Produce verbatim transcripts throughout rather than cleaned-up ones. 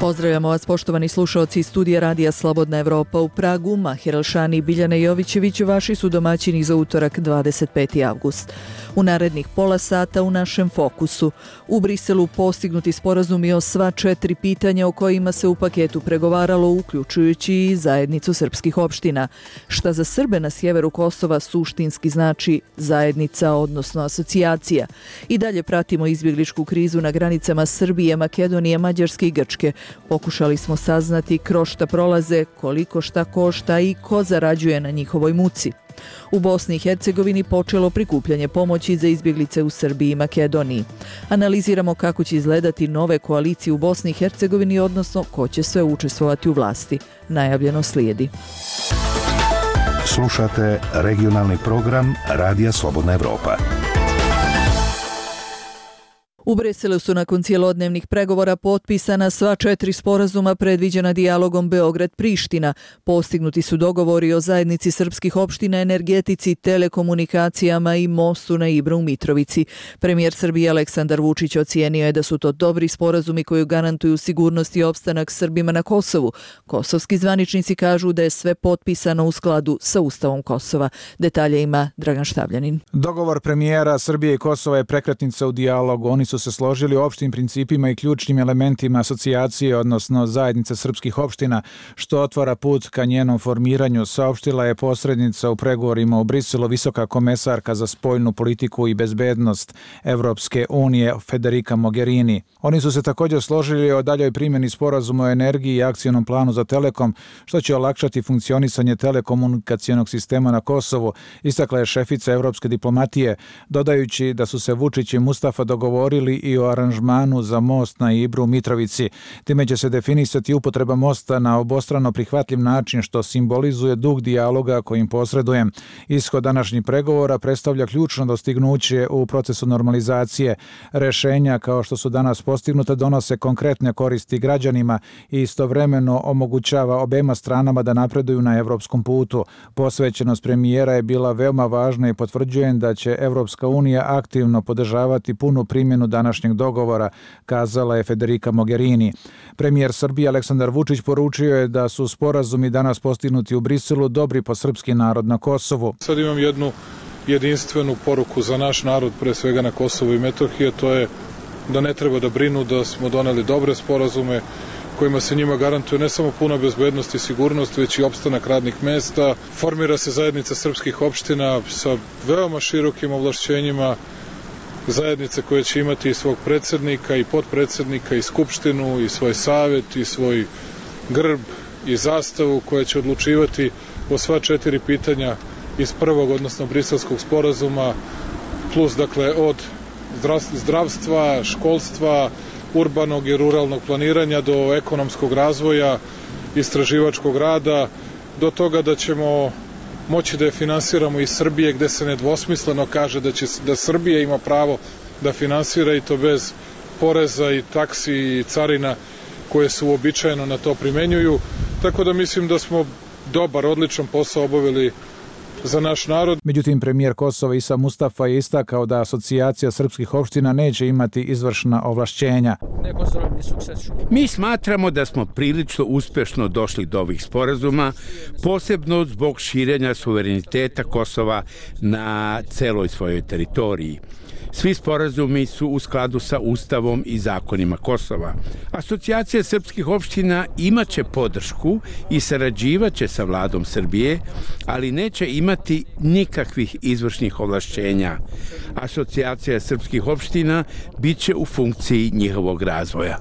Pozdravljamo vas, poštovani slušaoci iz studija Radija Slobodna Evropa u Pragu. Mahir Elšani i Biljana Jovićević vaši su domaćini za utorak dvadeset peti avgust. U narednih pola sata u našem fokusu. U Briselu postignuti sporazumi o sva četiri pitanja o kojima se u paketu pregovaralo, uključujući i zajednicu srpskih opština. Šta za Srbe na sjeveru Kosova suštinski znači zajednica, odnosno asocijacija. I dalje pratimo izbjegličku krizu na granicama Srbije, Makedonije, Mađarske i Grčke. Pokušali smo saznati kroz šta prolaze, koliko šta košta i ko zarađuje na njihovoj muci. U Bosni i Hercegovini počelo prikupljanje pomoći za izbjeglice u Srbiji i Makedoniji. Analiziramo kako će izgledati nove koalicije u Bosni i Hercegovini, odnosno ko će sve učestvovati u vlasti. Najavljeno slijedi. Slušate regionalni program Radija Slobodna Evropa. U Briselu su nakon cijelodnevnih pregovora potpisana sva četiri sporazuma predviđena dijalogom Beograd-Priština. Postignuti su dogovori o zajednici srpskih opština, energetici, telekomunikacijama i mostu na Ibru u Mitrovici. Premijer Srbije Aleksandar Vučić ocijenio je da su to dobri sporazumi koji garantuju sigurnost i opstanak Srbima na Kosovu. Kosovski zvaničnici kažu da je sve potpisano u skladu sa Ustavom Kosova. Detalje ima Dragan Štavljanin. Dogovor premijera Srbije i Kosova je prekretnica u dijalogu. Oni su se složili o opštim principima i ključnim elementima asocijacije, odnosno zajednice srpskih opština, što otvara put ka njenom formiranju, saopštila je posrednica u pregovorima u Briselu visoka komesarka za spoljnu politiku i bezbednost Evropske unije Federica Mogherini. Oni su se također složili o daljoj primjeni sporazuma o energiji i akcionom planu za Telekom, što će olakšati funkcionisanje telekomunikacionog sistema na Kosovu, istakla je šefica evropske diplomatije, dodajući da su se Vučić i Mustafa dogovorili i o aranžmanu za most na Ibru u Mitrovici. Time će se definisati upotreba mosta na obostrano prihvatljiv način, što simbolizuje duh dijaloga kojim posredujem. Ishod današnjih pregovora predstavlja ključno dostignuće u procesu normalizacije. Rešenja kao što su danas postignuta donose konkretne koristi građanima i istovremeno omogućava obema stranama da napreduju na evropskom putu. Posvećenost premijera je bila veoma važna i potvrđujem da će Evropska unija aktivno podržavati punu primjenu današnjeg dogovora, kazala je Federica Mogherini. Premijer Srbije Aleksandar Vučić poručio je da su sporazumi danas postignuti u Briselu dobri po srpski narod na Kosovu. Sad imam jednu jedinstvenu poruku za naš narod, pre svega na Kosovu i Metohiji, to je da ne treba da brinu, da smo doneli dobre sporazume kojima se njima garantuje ne samo puna bezbednost i sigurnost, već i opstanak radnih mesta. Formira se zajednica srpskih opština sa veoma širokim ovlašćenjima, zajednice koje će imati i svog predsjednika i potpredsjednika i skupštinu i svoj savjet i svoj grb i zastavu, koja će odlučivati o sva četiri pitanja iz prvog, odnosno briselskog sporazuma, plus dakle od zdravstva, školstva, urbanog i ruralnog planiranja do ekonomskog razvoja, istraživačkog rada, do toga da ćemo moći da je finansiramo iz Srbije, gde se nedvosmisleno kaže da će da Srbija ima pravo da finansira, i to bez poreza i taksi i carina koje se uobičajeno na to primenjuju. Tako da mislim da smo dobar, odličan posao obavili za naš narod. Međutim, premijer Kosova Isa Mustafa je istakao da asocijacija srpskih opština neće imati izvršna ovlašćenja. Mi smatramo da smo prilično uspešno došli do ovih sporazuma, posebno zbog širenja suvereniteta Kosova na celoj svojoj teritoriji. Svi sporazumi su u skladu sa Ustavom i zakonima Kosova. Asocijacija srpskih opština imaće podršku i sarađivaće sa vladom Srbije, ali neće imati nikakvih izvršnih ovlašćenja. Asocijacija srpskih opština biće u funkciji njihovog razvoja.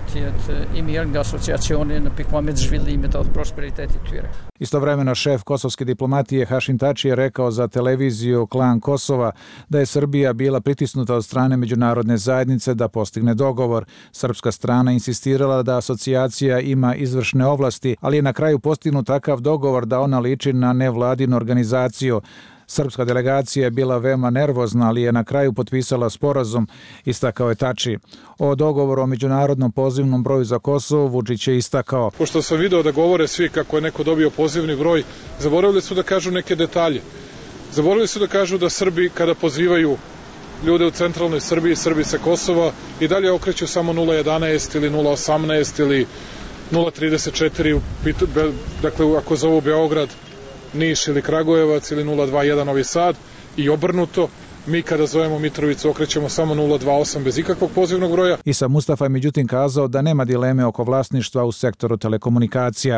Istovremeno šef kosovske diplomatije Hašim Tači je rekao za televiziju Klan Kosova da je Srbija bila pritisnuta od strane međunarodne zajednice da postigne dogovor. Srpska strana insistirala da asocijacija ima izvršne ovlasti, ali je na kraju postignut takav dogovor da ona liči na nevladinu organizaciju. Srpska delegacija je bila veoma nervozna, ali je na kraju potpisala sporazum, istakao je Tači. O dogovoru o međunarodnom pozivnom broju za Kosovo Vučić je istakao. Pošto sam video da govore svi kako je neko dobio pozivni broj, zaboravili su da kažu neke detalje. Zaboravili su da kažu da Srbi kada pozivaju ljude u centralnoj Srbiji, Srbi sa Kosova i dalje okreću samo nula jedanaest ili nula osamnaest ili nula trideset četiri, dakle ako zovu Beograd, Niš ili Kragujevac ili nula dvadeset jedan Novi Sad i obrnuto. Mi kada zovemo Mitrovicu okrećemo samo nula dvadeset osam bez ikakvog pozivnog broja. Isa Mustafa je međutim kazao da nema dileme oko vlasništva u sektoru telekomunikacija.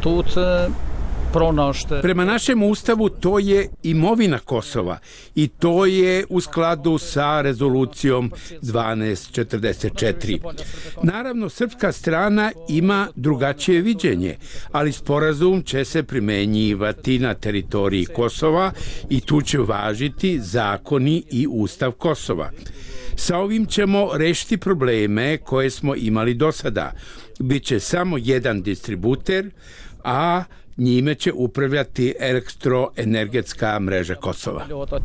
Prema našem ustavu to je imovina Kosova i to je u skladu sa rezolucijom dvanaest četrdeset četiri. Naravno, srpska strana ima drugačije viđenje, ali sporazum će se primenjivati na teritoriji Kosova i tu će važiti zakoni i ustav Kosova. Sa ovim ćemo rešiti probleme koje smo imali do sada. Biće samo jedan distributer, a njime će upravljati elektroenergetska mreža Kosova.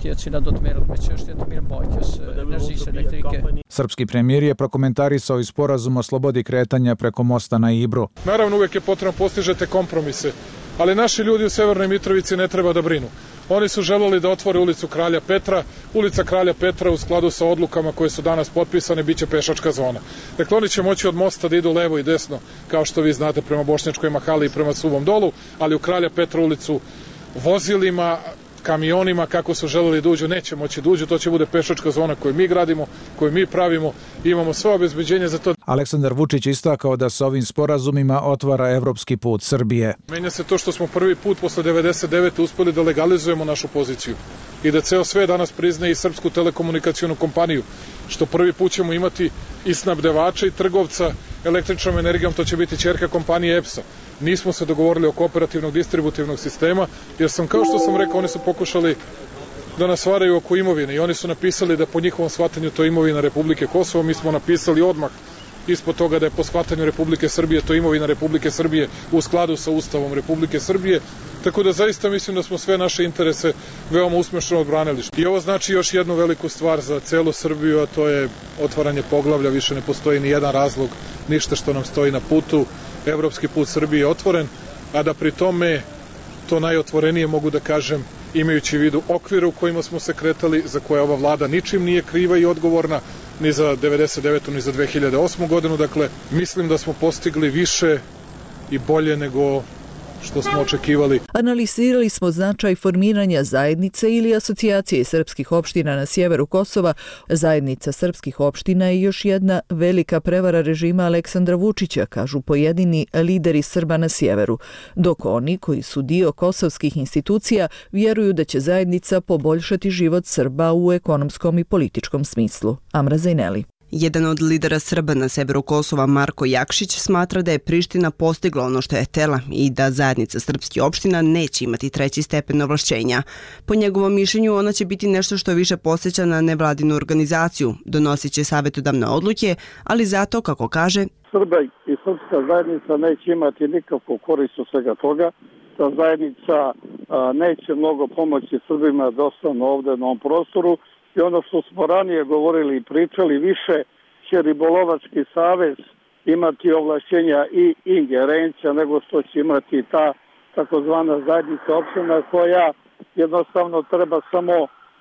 Srpski premijer je prokomentarisao i sporazum o slobodi kretanja preko mosta na Ibru. Naravno, uvek je potrebno postižete kompromise, ali naši ljudi u Severnoj Mitrovici ne treba da brinu. Oni su želeli da otvore ulicu Kralja Petra. Ulica Kralja Petra u skladu sa odlukama koje su danas potpisane biće pešačka zona. Dakle, oni će moći od mosta da idu levo i desno, kao što vi znate, prema Bošnjačkoj mahali i prema Suvom dolu, ali u Kralja Petra ulicu vozilima, kamionima, kako su želeli da uđu, neće moći da uđu. To će bude pešačka zona koju mi gradimo, koju mi pravimo. Imamo sve obezbeđenje za to. Aleksandar Vučić istakao da sa ovim sporazumima otvara evropski put Srbije. Menja se to što smo prvi put posle devedeset devete uspeli da legalizujemo našu poziciju i da ceo sve danas priznaje i srpsku telekomunikacionu kompaniju, što prvi put ćemo imati i snabdevača i trgovca električnom energijom, to će biti ćerka kompanije E P S A. Nismo se dogovorili oko operativnog distributivnog sistema, jer sam, kao što sam rekao, oni su pokušali da nas varaju oko imovine i oni su napisali da po njihovom shvatanju to je imovina Republike Kosovo. Mi smo napisali odmah ispod toga da je po shvatanju Republike Srbije to imovina Republike Srbije u skladu sa Ustavom Republike Srbije. Tako da zaista mislim da smo sve naše interese veoma uspešno odbranili. I ovo znači još jednu veliku stvar za celu Srbiju, a to je otvaranje poglavlja. Više ne postoji ni jedan razlog, ništa što nam stoji na putu. Evropski put Srbije je otvoren, a da pri tome to najotvorenije mogu da kažem imajući u vidu okvire u kojima smo se kretali, za koje ova vlada ničim nije kriva i odgovorna, ni za devedeset devetu ni za dve hiljade osmu godinu. Dakle, mislim da smo postigli više i bolje nego što smo očekivali. Analizirali smo značaj formiranja zajednice ili asocijacije srpskih opština na sjeveru Kosova. Zajednica srpskih opština je još jedna velika prevara režima Aleksandra Vučića, kažu pojedini lideri Srba na sjeveru, dok oni koji su dio kosovskih institucija vjeruju da će zajednica poboljšati život Srba u ekonomskom i političkom smislu. Amra Zajneli. Jedan od lidera Srba na severu Kosova, Marko Jakšić, smatra da je Priština postigla ono što je htela i da zajednica srpskih opština neće imati treći stepen ovlašćenja. Po njegovom mišljenju, ona će biti nešto što više posjeća na nevladinu organizaciju, donosit će savjetodavne odluke, ali zato, kako kaže, Srba i srpska zajednica neće imati nikakvu korist od svega toga. Ta zajednica a, neće mnogo pomoći Srbima da ostanu ovde na ovom prostoru. I ono što smo ranije govorili i pričali, više će Ribolovački savez imati ovlašćenja i ingerencija nego što će imati ta takozvana zajednica opština koja jednostavno treba samo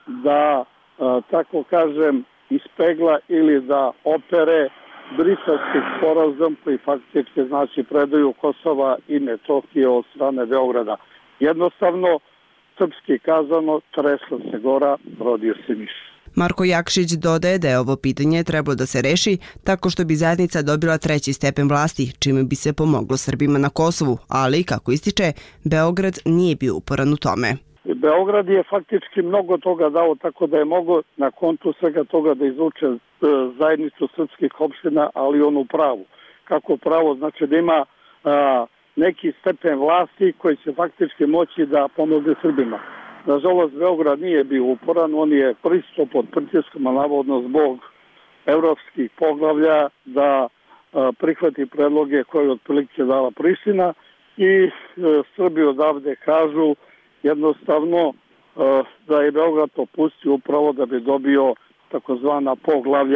da, tako kažem, ispegla ili da opere briselski sporazum koji faktički znači predaju Kosova i Metohije od strane Beograda. Jednostavno, srpski kazano, tresla se gora, rodio se miš. Marko Jakšić dodaje da je ovo pitanje trebalo da se reši tako što bi zajednica dobila treći stepen vlasti, čime bi se pomoglo Srbima na Kosovu, ali, kako ističe, Beograd nije bio uporan u tome. Beograd je faktički mnogo toga dao, tako da je mogo na kontu svega toga da izvuče zajednicu srpskih opština, ali onu pravu. Kako pravo? Znači da ima a, neki stepen vlasti koji će faktički moći da pomogne Srbima. Nažalost, Beograd nije bio uporan, on je pristao pod pritiskom, a navodno zbog evropskih poglavlja da a, prihvati predloge koje je otprilike dala Priština i a, Srbi odavde kažu jednostavno a, da je Beograd to pustio upravo da bi dobio takozvana poglavlja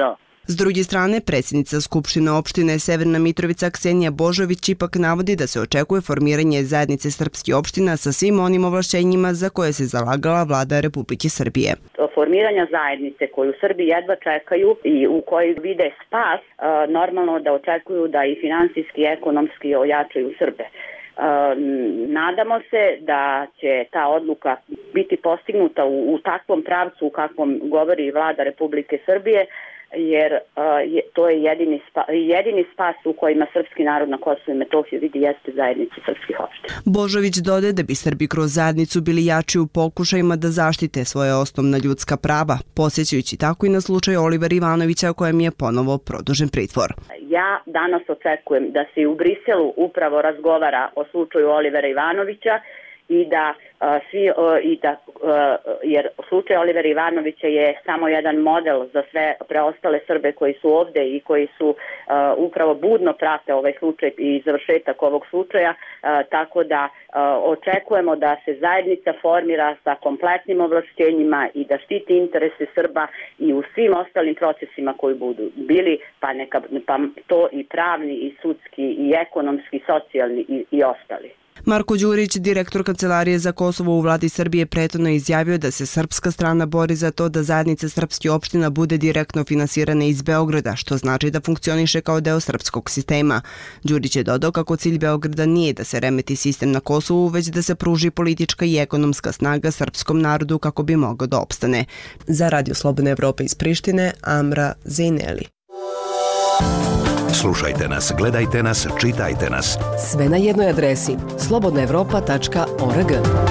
S druge strane, predsjednica Skupštine opštine Severna Mitrovica Ksenija Božović ipak navodi da se očekuje formiranje zajednice srpskih opština sa svim onim ovlašćenjima za koje se zalagala vlada Republike Srbije. Formiranja zajednice koju Srbi jedva čekaju i u kojoj vide spas, normalno da očekuju da i finansijski i ekonomski ojačaju Srbe. Nadamo se da će ta odluka biti postignuta u, u takvom pravcu u kakvom govori vlada Republike Srbije, jer uh, je, to je jedini, spa, jedini spas u kojima srpski narod na Kosovu i Metohiji vidi jeste zajednice srpskih opština. Božović dodaje da bi Srbi kroz zajednicu bili jači u pokušajima da zaštite svoje osnovna ljudska prava, posjećajući tako i na slučaj Olivera Ivanovića kojem je ponovo produžen pritvor. Ja danas očekujem da se u Briselu upravo razgovara o slučaju Olivera Ivanovića i da uh, svi uh, i da uh, jer slučaj Olivera Ivanovića je samo jedan model za sve preostale Srbe koji su ovde i koji su uh, upravo budno prate ovaj slučaj i završetak ovog slučaja, uh, tako da uh, očekujemo da se zajednica formira sa kompletnim ovlašćenjima i da štiti interese Srba i u svim ostalim procesima koji budu bili, pa neka pa to i pravni i sudski i ekonomski, socijalni i, i ostali. Marko Đurić, direktor Kancelarije za Kosovo u vladi Srbije, prethodno izjavio da se srpska strana bori za to da zajednica srpskih opština bude direktno finansirana iz Beograda, što znači da funkcioniše kao deo srpskog sistema. Đurić je dodao kako cilj Beograda nije da se remeti sistem na Kosovu, već da se pruži politička i ekonomska snaga srpskom narodu kako bi mogao da opstane. Za Radio Slobodna Evropa iz Prištine, Amra Zejneli. Slušajte nas, gledajte nas, čitajte nas. Sve na jednoj adresi slobodna evropa tačka org.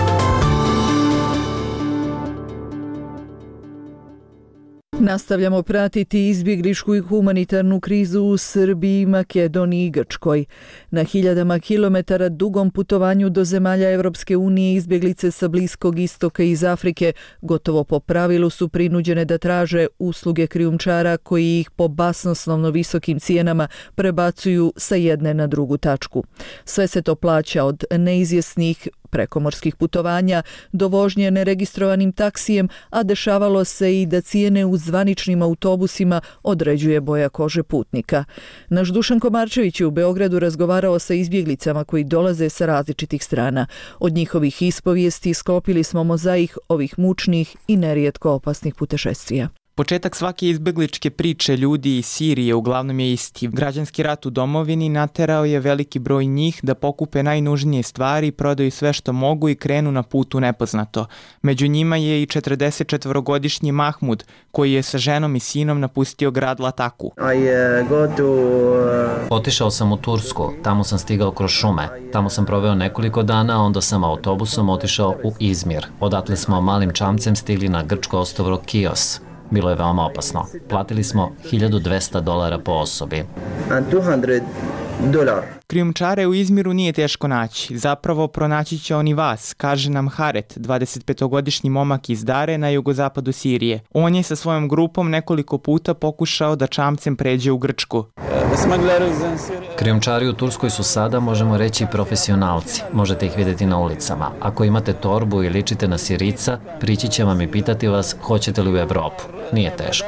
Nastavljamo pratiti izbjegličku i humanitarnu krizu u Srbiji, Makedoniji i Grčkoj. Na hiljadama kilometara dugom putovanju do zemalja Evropske unije izbjeglice sa Bliskog istoka i iz Afrike gotovo po pravilu su prinuđene da traže usluge krijumčara koji ih po basnoslovno visokim cijenama prebacuju sa jedne na drugu tačku. Sve se to plaća od neizvjesnih prekomorskih putovanja do vožnje neregistrovanim taksijem, a dešavalo se i da cijene u zvaničnim autobusima određuje boja kože putnika. Naš Dušan Komarčević je u Beogradu razgovarao sa izbjeglicama koji dolaze sa različitih strana. Od njihovih ispovijesti sklopili smo mozaik ovih mučnih i nerijetko opasnih putešestvija. Početak svake izbegličke priče ljudi iz Sirije uglavnom je isti. Građanski rat u domovini naterao je veliki broj njih da pokupe najnužnije stvari, prodaju sve što mogu i krenu na put u nepoznato. Među njima je i četrdesetčetvorogodišnji Mahmud, koji je sa ženom i sinom napustio grad Lataku. Otišao sam u Tursku, tamo sam stigao kroz šume. Tamo sam proveo nekoliko dana, onda sam autobusom otišao u Izmir. Odatle smo malim čamcem stigli na grčko ostrvo Kios. Bilo je veoma opasno. Platili smo hiljadu dvesta dolara po osobi. Krijumčare u Izmiru nije teško naći. Zapravo pronaći će oni vas, kaže nam Haret, dvadesetpetogodišnji momak iz Dare na jugozapadu Sirije. On je sa svojom grupom nekoliko puta pokušao da čamcem pređe u Grčku. Krijumčari u Turskoj su sada, možemo reći, profesionalci. Možete ih vidjeti na ulicama. Ako imate torbu i ličite na Sirica, prići će vam i pitati vas hoćete li u Evropu. Nije teško.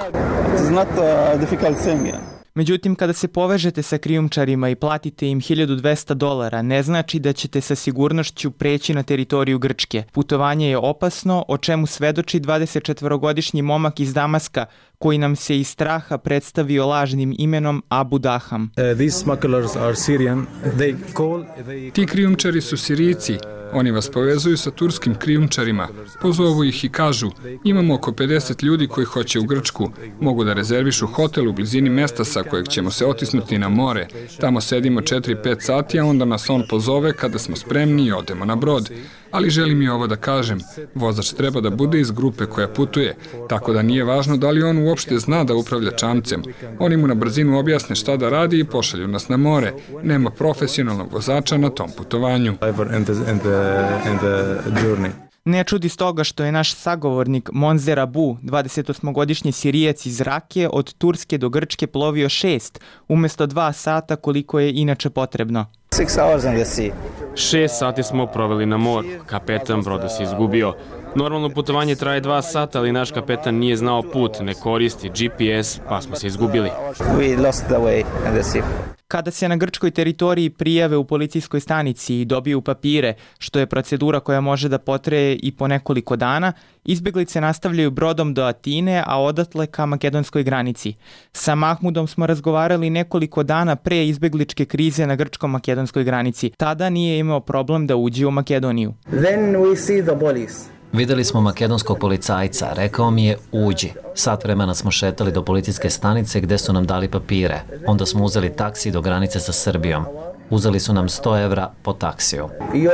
Međutim, kada se povežete sa krijumčarima i platite im hiljadu dvesta dolara, ne znači da ćete sa sigurnošću preći na teritoriju Grčke. Putovanje je opasno, o čemu svedoči dvadesetčetvorogodišnji momak iz Damaska, koji nam se iz straha predstavio lažnim imenom Abu Daham. Ti krijumčari su Sirijci. Oni vas povezuju sa turskim krijumčarima. Pozovu ih i kažu, imamo oko pedeset ljudi koji hoće u Grčku. Mogu da rezervišu hotel u blizini mesta sa kojeg ćemo se otisnuti na more. Tamo sedimo četiri pet sati, a onda nas on pozove kada smo spremni i odemo na brod. Ali želim i ovo da kažem, vozač treba da bude iz grupe koja putuje, tako da nije važno da li on uopšte zna da upravlja čamcem. Oni mu na brzinu objasne šta da radi i pošalju nas na more. Nema profesionalnog vozača na tom putovanju. Ne čudi stoga što je naš sagovornik Monzer Abu, dvadesetosmogodišnji Sirijac iz Rake, od Turske do Grčke plovio šest, umjesto dva sata koliko je inače potrebno. Šest sati smo proveli na moru, kapetan broda se izgubio. Normalno putovanje traje dva sata, ali naš kapetan nije znao put, ne koristi G P S, pa smo se izgubili. Kada se na grčkoj teritoriji prijave u policijskoj stanici i dobiju papire, što je procedura koja može da potraje i po nekoliko dana, izbeglice nastavljaju brodom do Atine, a odatle ka makedonskoj granici. Sa Mahmudom smo razgovarali nekoliko dana pre izbegličke krize na grčko-makedonskoj granici. Tada nije imao problem da uđe u Makedoniju. Then we see the police. Videli smo makedonskog policajca, rekao mi je uđi. Sat vremena smo šetali do policijske stanice gde su nam dali papire. Onda smo uzeli taksi do granice sa Srbijom. Uzeli su nam sto evra po taksiju.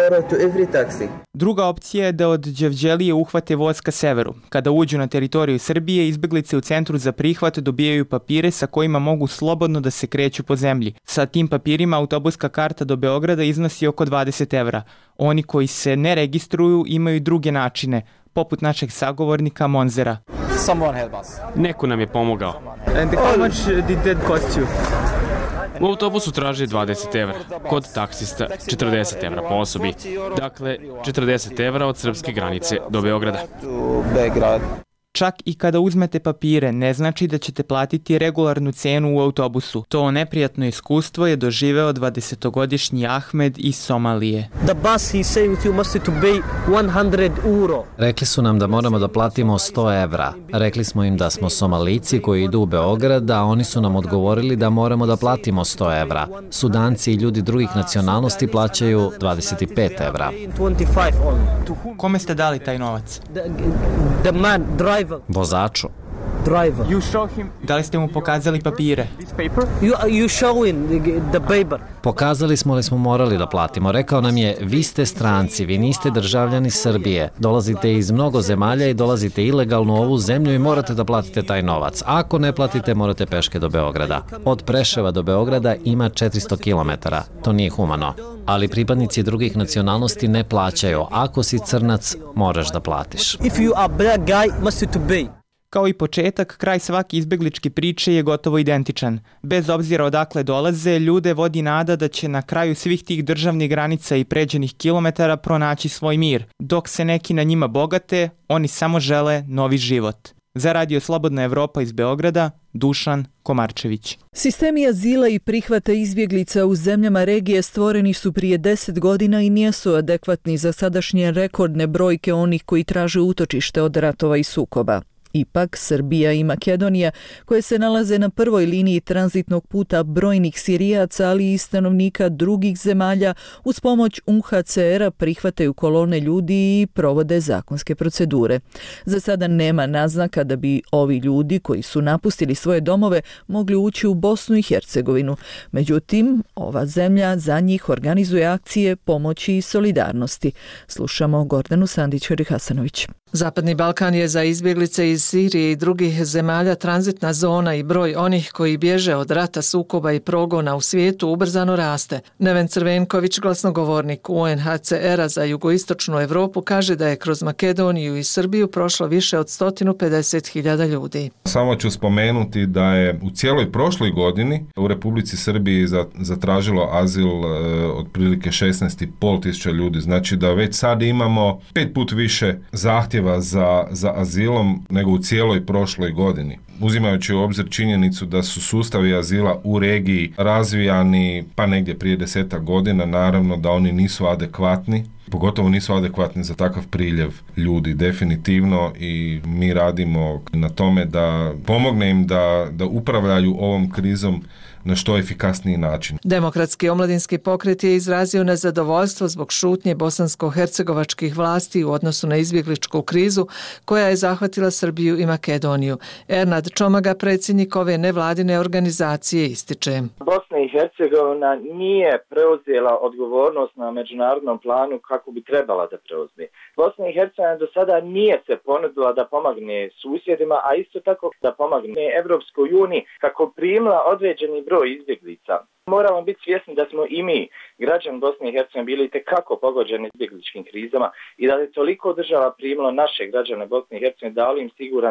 Druga opcija je da od Đevđelije uhvate voz ka severu. Kada uđu na teritoriju Srbije, izbeglice u centru za prihvat dobijaju papire sa kojima mogu slobodno da se kreću po zemlji. Sa tim papirima autobuska karta do Beograda iznosi oko dvadeset evra. Oni koji se ne registruju imaju druge načine, poput našeg sagovornika Monzera. Neko nam je pomogao. And how much did that cost you? U autobusu traži dvadeset evra, kod taksista četrdeset evra po osobi. Dakle, četrdeset evra od srpske granice do Beograda. Čak i kada uzmete papire, ne znači da ćete platiti regularnu cenu u autobusu. To neprijatno iskustvo je doživeo dvadesetogodišnji Ahmed iz Somalije. The bus he say you must to pay one hundred euro. Rekli su nam da moramo da platimo sto evra. Rekli smo im da smo Somalici koji idu u Beograd, a oni su nam odgovorili da moramo da platimo sto evra. Sudanci i ljudi drugih nacionalnosti plaćaju dvadeset pet evra. Kome ste dali taj novac? The, the man driver. Vozaču. Driver. You show him. Da li ste mu pokazali papire? You, you showing the paper. Pokazali smo li smo morali da platimo. Rekao nam je, vi ste stranci, vi niste državljani Srbije. Dolazite iz mnogo zemalja i dolazite ilegalno u ovu zemlju i morate da platite taj novac. Ako ne platite, morate peške do Beograda. Od Preševa do Beograda ima četiristo kilometara. To nije humano. Ali pripadnici drugih nacionalnosti ne plaćaju. Ako si crnac, moraš da platiš. If you are black guy, must to pay. Kao i početak, kraj svake izbegličke priče je gotovo identičan. Bez obzira odakle dolaze, ljude vodi nada da će na kraju svih tih državnih granica i pređenih kilometara pronaći svoj mir. Dok se neki na njima bogate, oni samo žele novi život. Za Radio Slobodna Evropa iz Beograda, Dušan Komarčević. Sistemi azila i prihvata izbjeglica u zemljama regije stvoreni su prije deset godina i nisu adekvatni za sadašnje rekordne brojke onih koji traže utočište od ratova i sukoba. Ipak, Srbija i Makedonija, koje se nalaze na prvoj liniji tranzitnog puta brojnih Sirijaca, ali i stanovnika drugih zemalja, uz pomoć U N H C R-a prihvataju kolone ljudi i provode zakonske procedure. Za sada nema naznaka da bi ovi ljudi koji su napustili svoje domove mogli ući u Bosnu i Hercegovinu. Međutim, ova zemlja za njih organizuje akcije pomoći i solidarnosti. Slušamo Gordanu Sandić-Hasanović. Zapadni Balkan je za izbjeglice iz Sirije i drugih zemalja tranzitna zona i broj onih koji bježe od rata, sukoba i progona u svijetu ubrzano raste. Neven Crvenković, glasnogovornik U N H C R-a za jugoistočnu Evropu, kaže da je kroz Makedoniju i Srbiju prošlo više od sto pedeset hiljada ljudi. Samo ću spomenuti da je u cijeloj prošloj godini u Republici Srbiji zatražilo azil e, otprilike šesnaest i pol tisuća ljudi. Znači da već sad imamo pet put više zahtjeva Za, za azilom nego u cijeloj prošloj godini. Uzimajući u obzir činjenicu da su sustavi azila u regiji razvijani pa negdje prije desetak godina, naravno da oni nisu adekvatni, pogotovo nisu adekvatni za takav priljev ljudi, definitivno, i mi radimo na tome da pomogne im da, da upravljaju ovom krizom na što efikasniji način. Demokratski omladinski pokret je izrazio nezadovoljstvo zbog šutnje bosansko-hercegovačkih vlasti u odnosu na izbjegličku krizu koja je zahvatila Srbiju i Makedoniju. Ernad Čomaga, predsjednik ove nevladine organizacije, ističe. Bosna i Hercegovina nije preuzela odgovornost na međunarodnom planu kako bi trebala da preuzme. Bosna i Hercegovina do sada nije se ponudila da pomogne susjedima, a isto tako da pomogne Evropskoj uniji kako primila određeni broj izbjeglica. Moramo biti svjesni da smo i mi, građani Bosne i Hercegovine, bili tekako pogođeni izbjegličkim krizama i da je toliko država primilo naše građane Bosne i Hercegovine, dali im siguran dom,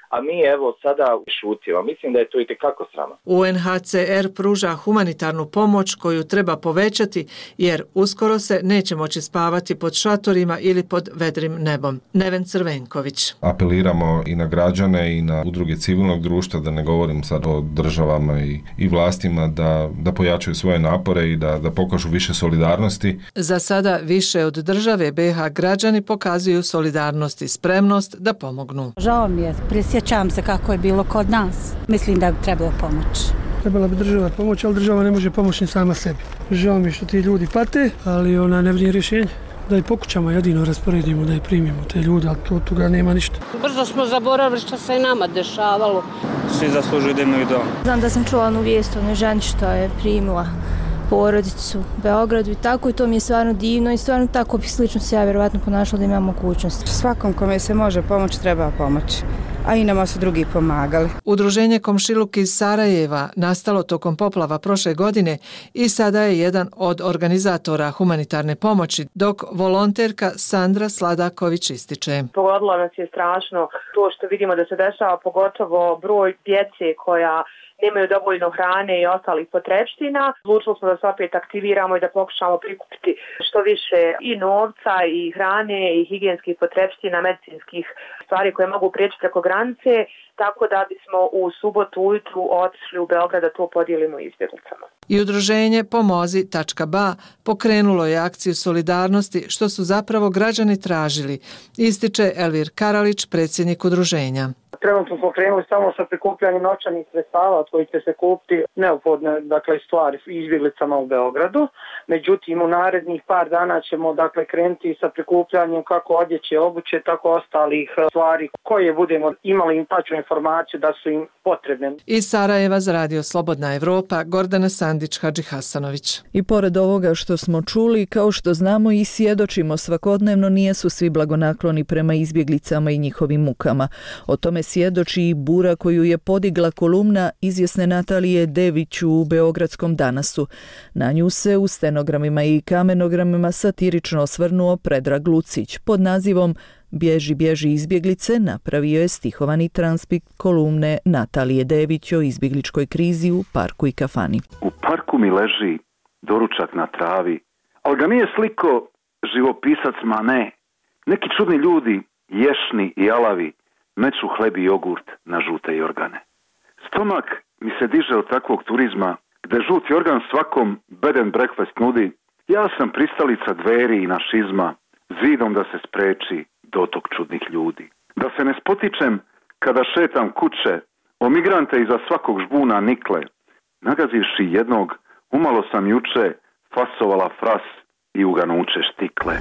a mi evo sada šutimo. Mislim da je to itekako srama. U en ha ce er pruža humanitarnu pomoć koju treba povećati jer uskoro se neće moći spavati pod šatorima ili pod vedrim nebom. Neven Crvenković. Apeliramo i na građane i na udruge civilnog društva, da ne govorim sad o državama i, i vlastima, da, da pojačaju svoje napore i da, da pokažu više solidarnosti. Za sada više od države be ha građani pokazuju solidarnost i spremnost da pomognu. Žao mi je, prisjećam se kako je bilo kod nas. Mislim da bi trebalo pomoć. Trebala bi država pomoći, ali država ne može pomoći ni sama sebi. Žao mi je što ti ljudi pate, ali ona ne vrije rješenje. Da i pokućamo jedino rasporedimo, da i primimo te ljude, ali to toga nema ništa. Brzo smo zaboravili što se i nama dešavalo. Svi zaslužuju da imaju dom. Znam da sam čula onu vijest o onoj ženi što je primila porodicu u Beogradu i tako, i to mi je stvarno divno i stvarno tako bi slično se ja vjerovatno ponašala da imam mogućnost. Svakom kome se može pomoći treba pomoći, a i nama su drugi pomagali. Udruženje Komšiluk iz Sarajeva nastalo tokom poplava prošle godine i sada je jedan od organizatora humanitarne pomoći, dok volonterka Sandra Sladaković ističe. Pogodilo nas je strašno to što vidimo da se dešava, pogotovo broj djece koja nemaju dovoljno hrane i ostalih potrepština. Odlučili smo da se opet aktiviramo i da pokušamo prikupiti što više i novca i hrane i higijenskih potrepština, medicinskih stvari koje mogu prijeći preko granice, tako da bismo u subotu ujutru otišli u Beograd da to podijelimo izbjeglicama. I udruženje pomozi tačka ba pokrenulo je akciju solidarnosti što su zapravo građani tražili, ističe Elvir Karalić, predsjednik udruženja. Trenutno smo krenuli samo sa prikupljanjem novčanih sredstava od kojih će se kupiti neophodne dakle, stvari izbjeglicama u Beogradu. Međutim, u narednih par dana ćemo dakle, krenuti sa prikupljanjem kako odjeće, obuće, tako ostalih stvari koje budemo imali im tačnu informaciju da su im potrebne. Iz Sarajeva za Radio Slobodna Evropa, Gordana Sandić Hadžihasanović. I pored ovoga što smo čuli, kao što znamo i svjedočimo svakodnevno, nijesu svi blagonakloni prema izbjeglicama i njihovim mukama. O tome svjedoči i bura koju je podigla kolumna izvjesne Natalije Dević u Beogradskom Danasu. Na nju se u stenogramima i kamenogramima satirično osvrnuo Predrag Lucić. Pod nazivom Bježi, bježi izbjeglice napravio je stihovani transkript kolumne Natalije Dević o izbjegličkoj krizi u parku i kafani. U parku mi leži doručak na travi, ali ga nije sliko živopisac, ma ne. Neki čudni ljudi, ješni i alavi, meću hleb i jogurt na žute jorgane. Stomak mi se diže od takvog turizma, gde žuti organ svakom bed and breakfast nudi. Ja sam pristalica dveri i našizma, zidom da se spreči dotok čudnih ljudi. Da se ne spotičem kada šetam kuće, o migrante iza svakog žbuna nikle. Nagazivši jednog, umalo sam juče fasovala fras i uganuće štikle.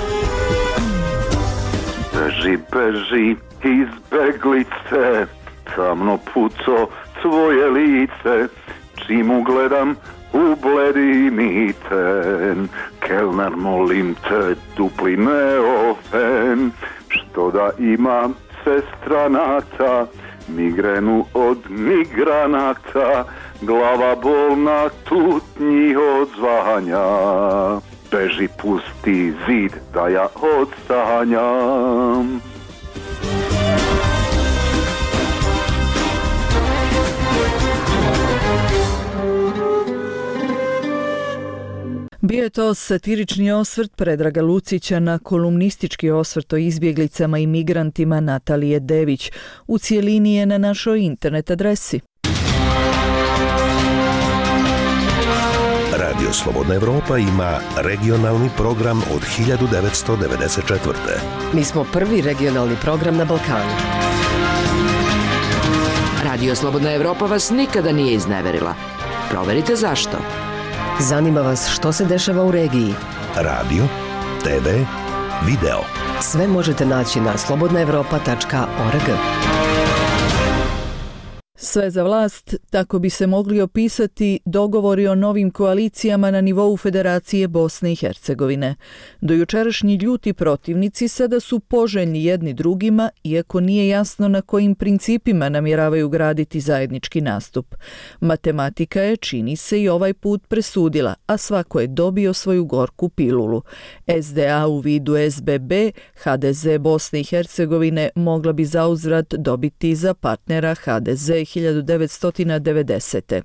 Beži, beži, izbeglice, tamno puco tvoje lice, čim ugledam u bledi miten. Kelner, molim te, dupli neofen, što da ima sestranata, migrenu od migranata, glava bolna tutnji odzvanja. Beži, pusti zid da ja odstanjam. Bio je to satirični osvrt Predraga Lucića na kolumnistički osvrt o izbjeglicama i migrantima Natalije Dević. U cijelini je na našoj internet adresi. Radio Slobodna Evropa ima regionalni program od hiljadu devetsto devedeset četvrte. Mi smo prvi regionalni program na Balkanu. Radio Slobodna Evropa vas nikada nije izneverila. Proverite zašto. Zanima vas što se dešava u regiji. Radio, te ve, video. Sve možete naći na slobodna evropa tačka org. Sve za vlast, tako bi se mogli opisati dogovori o novim koalicijama na nivou Federacije Bosne i Hercegovine. Dojučerašnji ljuti protivnici sada su poželjni jedni drugima, iako nije jasno na kojim principima namjeravaju graditi zajednički nastup. Matematika je, čini se, i ovaj put presudila, a svako je dobio svoju gorku pilulu. S D A u vidu S B B, H D Z Bosne i Hercegovine mogla bi zauzvrat dobiti za partnera H D Z hiljadu devetsto devedesete.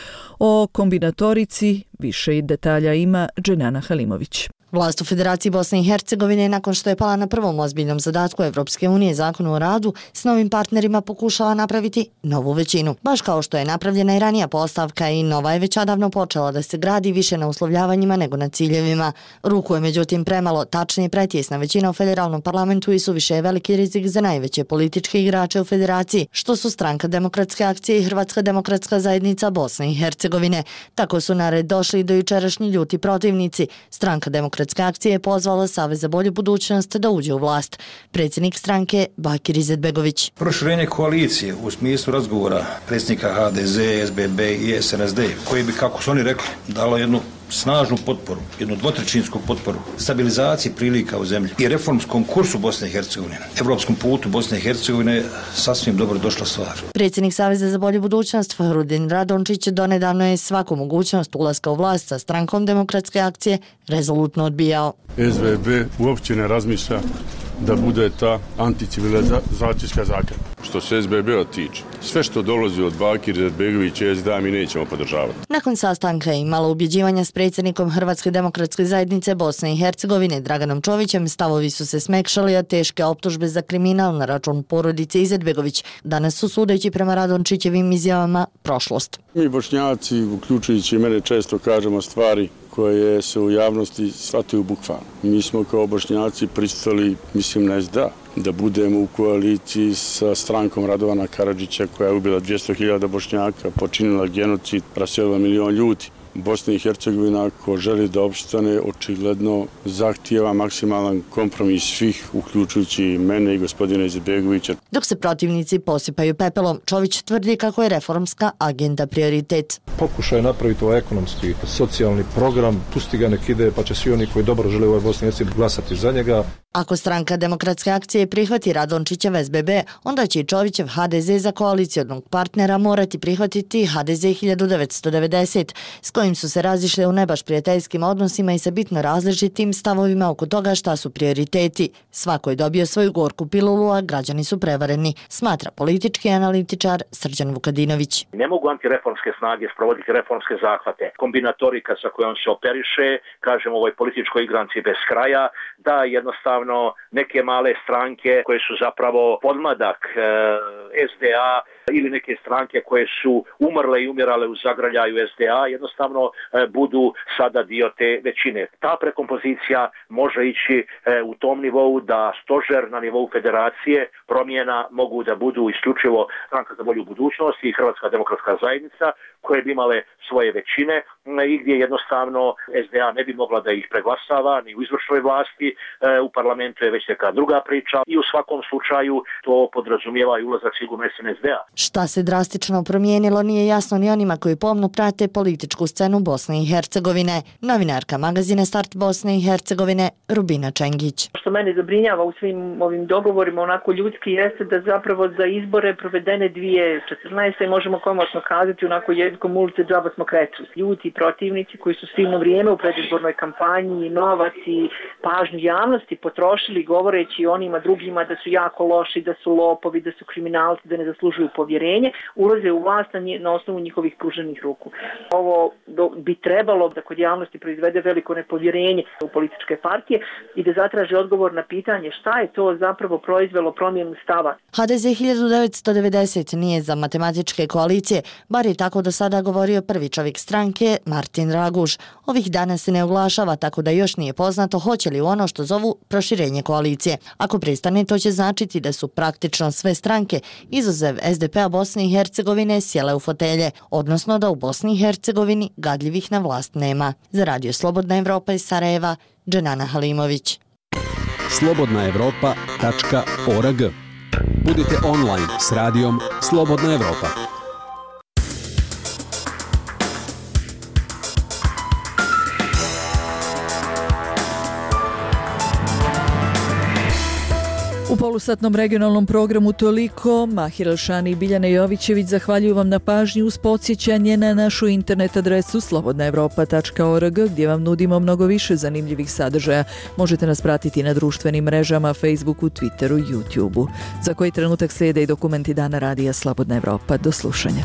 O kombinatorici više i detalja ima Dženana Halimović. Vlast u Federaciji Bosne i Hercegovine, nakon što je pala na prvom ozbiljnom zadatku Evropske unije Zakonu o radu, s novim partnerima pokušala napraviti novu većinu. Baš kao što je napravljena i ranija postavka i nova je već odavno počela da se gradi više na uslovljavanjima nego na ciljevima. Ruku je međutim premalo, tačnije pretjesna većina u federalnom parlamentu i suviše je veliki rizik za najveće političke igrače u federaciji, što su Stranka demokratske akcije i Hrvatska demokratska zajednica Bosne i Hercegovine. Tako su na red došli do jučerašnji ljuti protivnici. Stranka demokratske akcije je pozvala Savez za bolju budućnost da uđe u vlast. Predsjednik stranke Bakir Izetbegović. Proširenje koalicije u smislu razgovora predsjednika H D Z, S B B i S N S D, koji bi, kako su oni rekli, dalo jednu snažnu potporu, jednu dvotrećinsku potporu stabilizaciji prilika u zemlji i reformskom kursu Bosne i Hercegovine, evropskom putu Bosne i Hercegovine, sasvim dobro došla stvar. Predsjednik Saveza za bolju budućnost Fahrudin Radončić donedavno je svaku mogućnost ulaska u vlast sa Strankom demokratske akcije rezolutno odbijao. S B B uopće ne razmišlja da bude ta anticivilizacijska zakon. Što se S B B-a tiče, sve što dolazi od Bakira Izetbegovića S D A mi nećemo podržavati. Nakon sastanka i malo ubjeđivanja s predsjednikom Hrvatske demokratske zajednice Bosne i Hercegovine Draganom Čovićem, stavovi su se smekšali, a teške optužbe za kriminal na račun porodice Izetbegović danas su, sudeći prema Radončićevim izjavama, prošlost. Mi Bošnjaci, uključujući mene, često kažemo stvari koje se u javnosti shvataju bukvalno. Mi smo kao Bošnjaci pristali, mislim, na S D A, da budemo u koaliciji sa strankom Radovana Karadžića koja je ubila dvjesto hiljada Bošnjaka, počinila genocid, raselila milion ljudi. Bosna i Hercegovina, ako želi da opstane, očigledno zahtijeva maksimalan kompromis svih, uključujući mene i gospodina Izetbegovića. Dok se protivnici posipaju pepelom, Čović tvrdi kako je reformska agenda prioritet. Pokušaj napraviti ovaj ekonomski, socijalni program, pusti ga nek ide, pa će svi oni koji dobro žele u ovoj Bosni i Hercegovini glasati za njega. Ako Stranka demokratske akcije prihvati Radončićev S B B, onda će i Čovićev H D Z za koalicijonog partnera morati prihvatiti H D Z hiljadu devetsto devedeset, s kojim su se razišle u nebaš prijateljskim odnosima i sa bitno različitim stavovima oko toga šta su prioriteti. Svako je dobio svoju gorku pilulu, a građani su prevareni, smatra politički analitičar Srđan Vukadinović. Ne mogu antireformske snage sprovoditi reformske zahvate. Kombinatorika sa kojom se operiše, kažem, ovoj političkoj igranci bez kraja, da jednostavno neke male stranke koje su zapravo podmladak e, S D A ili neke stranke koje su umrle i umirale u zagrljaju S D A jednostavno e, budu sada dio te većine. Ta prekompozicija može ići e, u tom nivou da stožer na nivou federacije promjena mogu da budu isključivo Stranka za bolju budućnost i Hrvatska demokratska zajednica koje bi imale svoje većine i gdje jednostavno S D A ne bi mogla da ih preglasava ni u izvršnoj vlasti, e, u parlamentu je već neka druga priča i u svakom slučaju to podrazumijeva i ulazak sigurno S N S D A. Šta se drastično promijenilo nije jasno ni onima koji pomno prate političku scenu Bosne i Hercegovine. Novinarka magazina Start Bosne i Hercegovine Rubina Čengić. Što mene zabrinjava u svim ovim dogovorima onako ljudski jeste da zapravo za izbore provedene dvije tisuće četrnaeste možemo komotno kazati onako jezikom ulice džaba smo kretuli. Ljudi protivnici koji su silno vrijeme u predizbornoj kampanji, novac i pažnju javnosti potrošili govoreći onima drugima da su jako loši, da su lopovi, da su kriminalci, da ne zaslužuju povjerenje, ulaze u vlast na osnovu njihovih pruženih ruku. Ovo bi trebalo da kod javnosti proizvede veliko nepovjerenje u političke partije i da zatraži odgovor na pitanje šta je to zapravo proizvelo promjenu stava. H D Z hiljadu devetsto devedeset nije za matematičke koalicije, bar je tako do sada govorio prvi čovjek stranke Martin Raguž. Ovih dana se ne oglašava, tako da još nije poznato hoće li u ono što zovu proširenje koalicije. Ako pristane, to će značiti da su praktično sve stranke, izuzev S D P-a Bosne i Hercegovine, sjele u fotelje, odnosno da u Bosni i Hercegovini gadljivih na vlast nema. Za Radio Slobodna Evropa iz Sarajeva, Dženana Halimović. slobodna evropa tačka org. Budite online s radijom Slobodna Evropa. U polusatnom regionalnom programu toliko. Mahir Elšani i Biljana Jovićević zahvaljuju vam na pažnji uz podsjećanje na našu internet adresu slobodna evropa tačka org gdje vam nudimo mnogo više zanimljivih sadržaja. Možete nas pratiti na društvenim mrežama, Facebooku, Twitteru, YouTubeu. Za koji trenutak slijede i dokumenti Dana radija Slobodna Evropa. Do slušanja.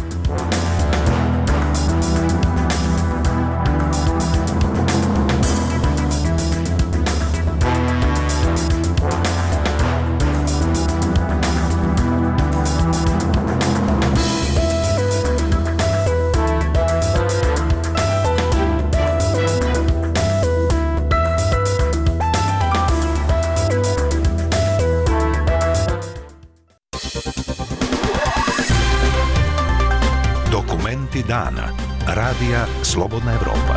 Dana. Radija Slobodna Evropa.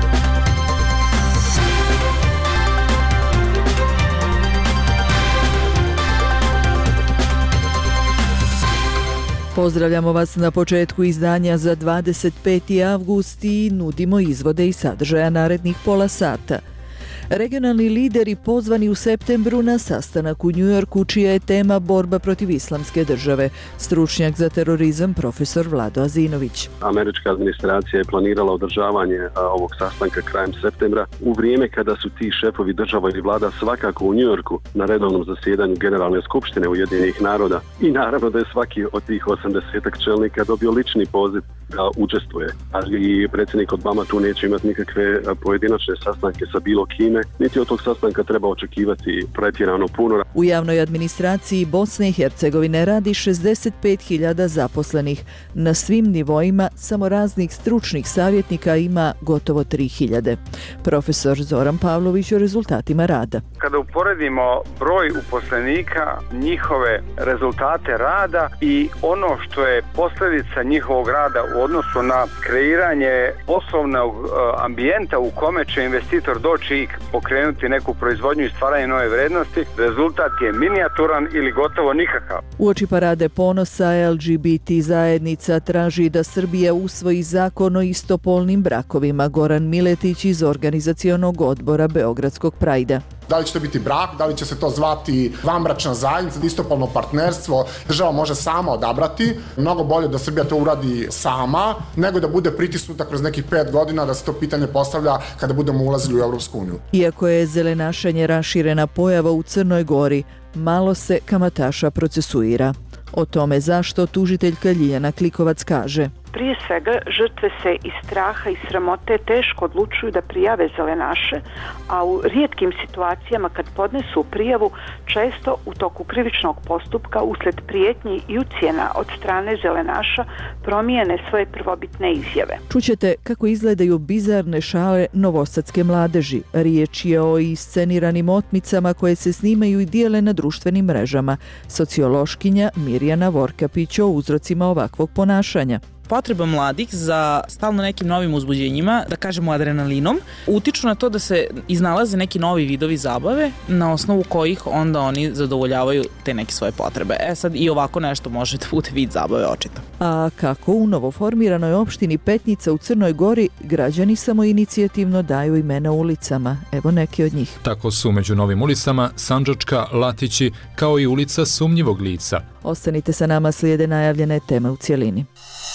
Pozdravljamo vas na početku izdanja za dvadeset peti avgust i nudimo izvode i sadržaja narednih pola sata. Regionalni lideri pozvani u septembru na sastanak u Njujorku čija je tema borba protiv islamske države. Stručnjak za terorizam profesor Vlado Azinović. Američka administracija je planirala održavanje ovog sastanka krajem septembra u vrijeme kada su ti šefovi država ili vlada svakako u Njujorku na redovnom zasjedanju Generalne skupštine Ujedinjenih naroda i naravno da je svaki od tih osamdesetak čelnika dobio lični poziv da učestvuje. Ali predsjednik Obama tu neće imati nikakve pojedinačne sastanke sa bilo kime, niti od tog sastanka treba očekivati pretjerano puno. U javnoj administraciji Bosne i Hercegovine radi šezdeset pet hiljada zaposlenih. Na svim nivoima samo raznih stručnih savjetnika ima gotovo tri hiljade. Profesor Zoran Pavlović o rezultatima rada. Kada uporedimo broj uposlenika, njihove rezultate rada i ono što je posljedica njihovog rada u odnosu na kreiranje poslovnog ambijenta u kome će investitor doći i pokrenuti neku proizvodnju i stvaranje nove vrednosti, rezultat je minijaturan ili gotovo nikakav. Uoči parade ponosa L G B T zajednica traži da Srbija usvoji zakon o istopolnim brakovima. Goran Miletić iz organizacionog odbora Beogradskog Prajda. Da li će to biti brak, da li će se to zvati vanbračna zajednica, istopolno partnerstvo, država može sama odabrati. Mnogo bolje da Srbija to uradi sama, nego da bude pritisnuta kroz nekih pet godina da se to pitanje postavlja kada budemo ulazili u Evropsku uniju. Iako je zelenašenje raširena pojava u Crnoj Gori, malo se kamataša procesuira. O tome zašto tužiteljka Ljiljana Klikovac kaže. Prije svega, žrtve se iz straha i sramote teško odlučuju da prijave zelenaše, a u rijetkim situacijama kad podnesu prijavu, često u toku krivičnog postupka usled prijetnji i ucjena od strane zelenaša promijene svoje prvobitne izjave. Čućete kako izgledaju bizarne šale novosadske mladeži. Riječ je o isceniranim otmicama koje se snimaju i dijele na društvenim mrežama. Sociološkinja Mirjana Vorkapić o uzrocima ovakvog ponašanja. Potreba mladih za stalno nekim novim uzbuđenjima, da kažemo adrenalinom, utiču na to da se iznalaze neki novi vidovi zabave na osnovu kojih onda oni zadovoljavaju te neke svoje potrebe. E sad i ovako nešto može da bude vid zabave očito. A kako u novoformiranoj opštini Petnica u Crnoj Gori građani samoinicijativno daju imena ulicama? Evo neke od njih. Tako su među novim ulicama Sandžačka, Latići, kao i ulica Sumnjivog lica. Ostanite sa nama, slijede najavljene teme u cjelini.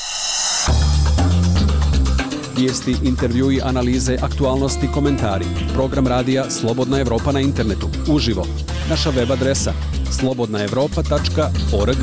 Vijesti, intervjui, analize, aktualnosti, komentari. Program radija Slobodna Evropa na internetu. Uživo. Naša web adresa slobodna evropa tačka org.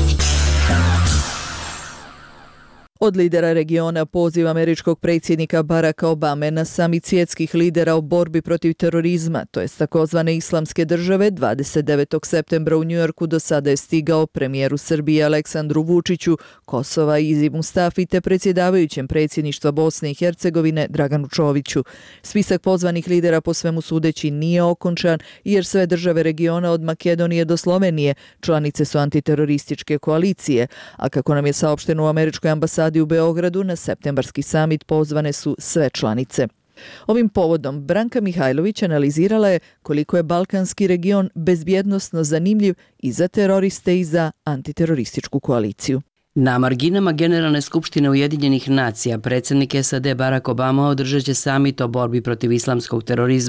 Od lidera regiona poziv američkog predsjednika Baracka Obame na samit svjetskih lidera o borbi protiv terorizma, to jest takozvane islamske države, dvadeset devetog septembra u Njujorku do sada je stigao premijeru Srbije Aleksandru Vučiću, Kosova i Izi Mustafi te predsjedavajućem predsjedništva Bosne i Hercegovine Draganu Čoviću. Spisak pozvanih lidera po svemu sudeći nije okončan jer sve države regiona od Makedonije do Slovenije članice su antiterorističke koalicije, a kako nam je saopšteno u američkoj ambasadi u Beogradu, na septembarski samit pozvane su sve članice. Ovim povodom Branka Mihajlović analizirala je koliko je balkanski region bezbjednosno zanimljiv i za teroriste i za antiterorističku koaliciju. Na marginama Generalne skupštine Ujedinjenih nacija predsjednik S A D Barack Obama održat će samit o borbi protiv islamskog terorizma.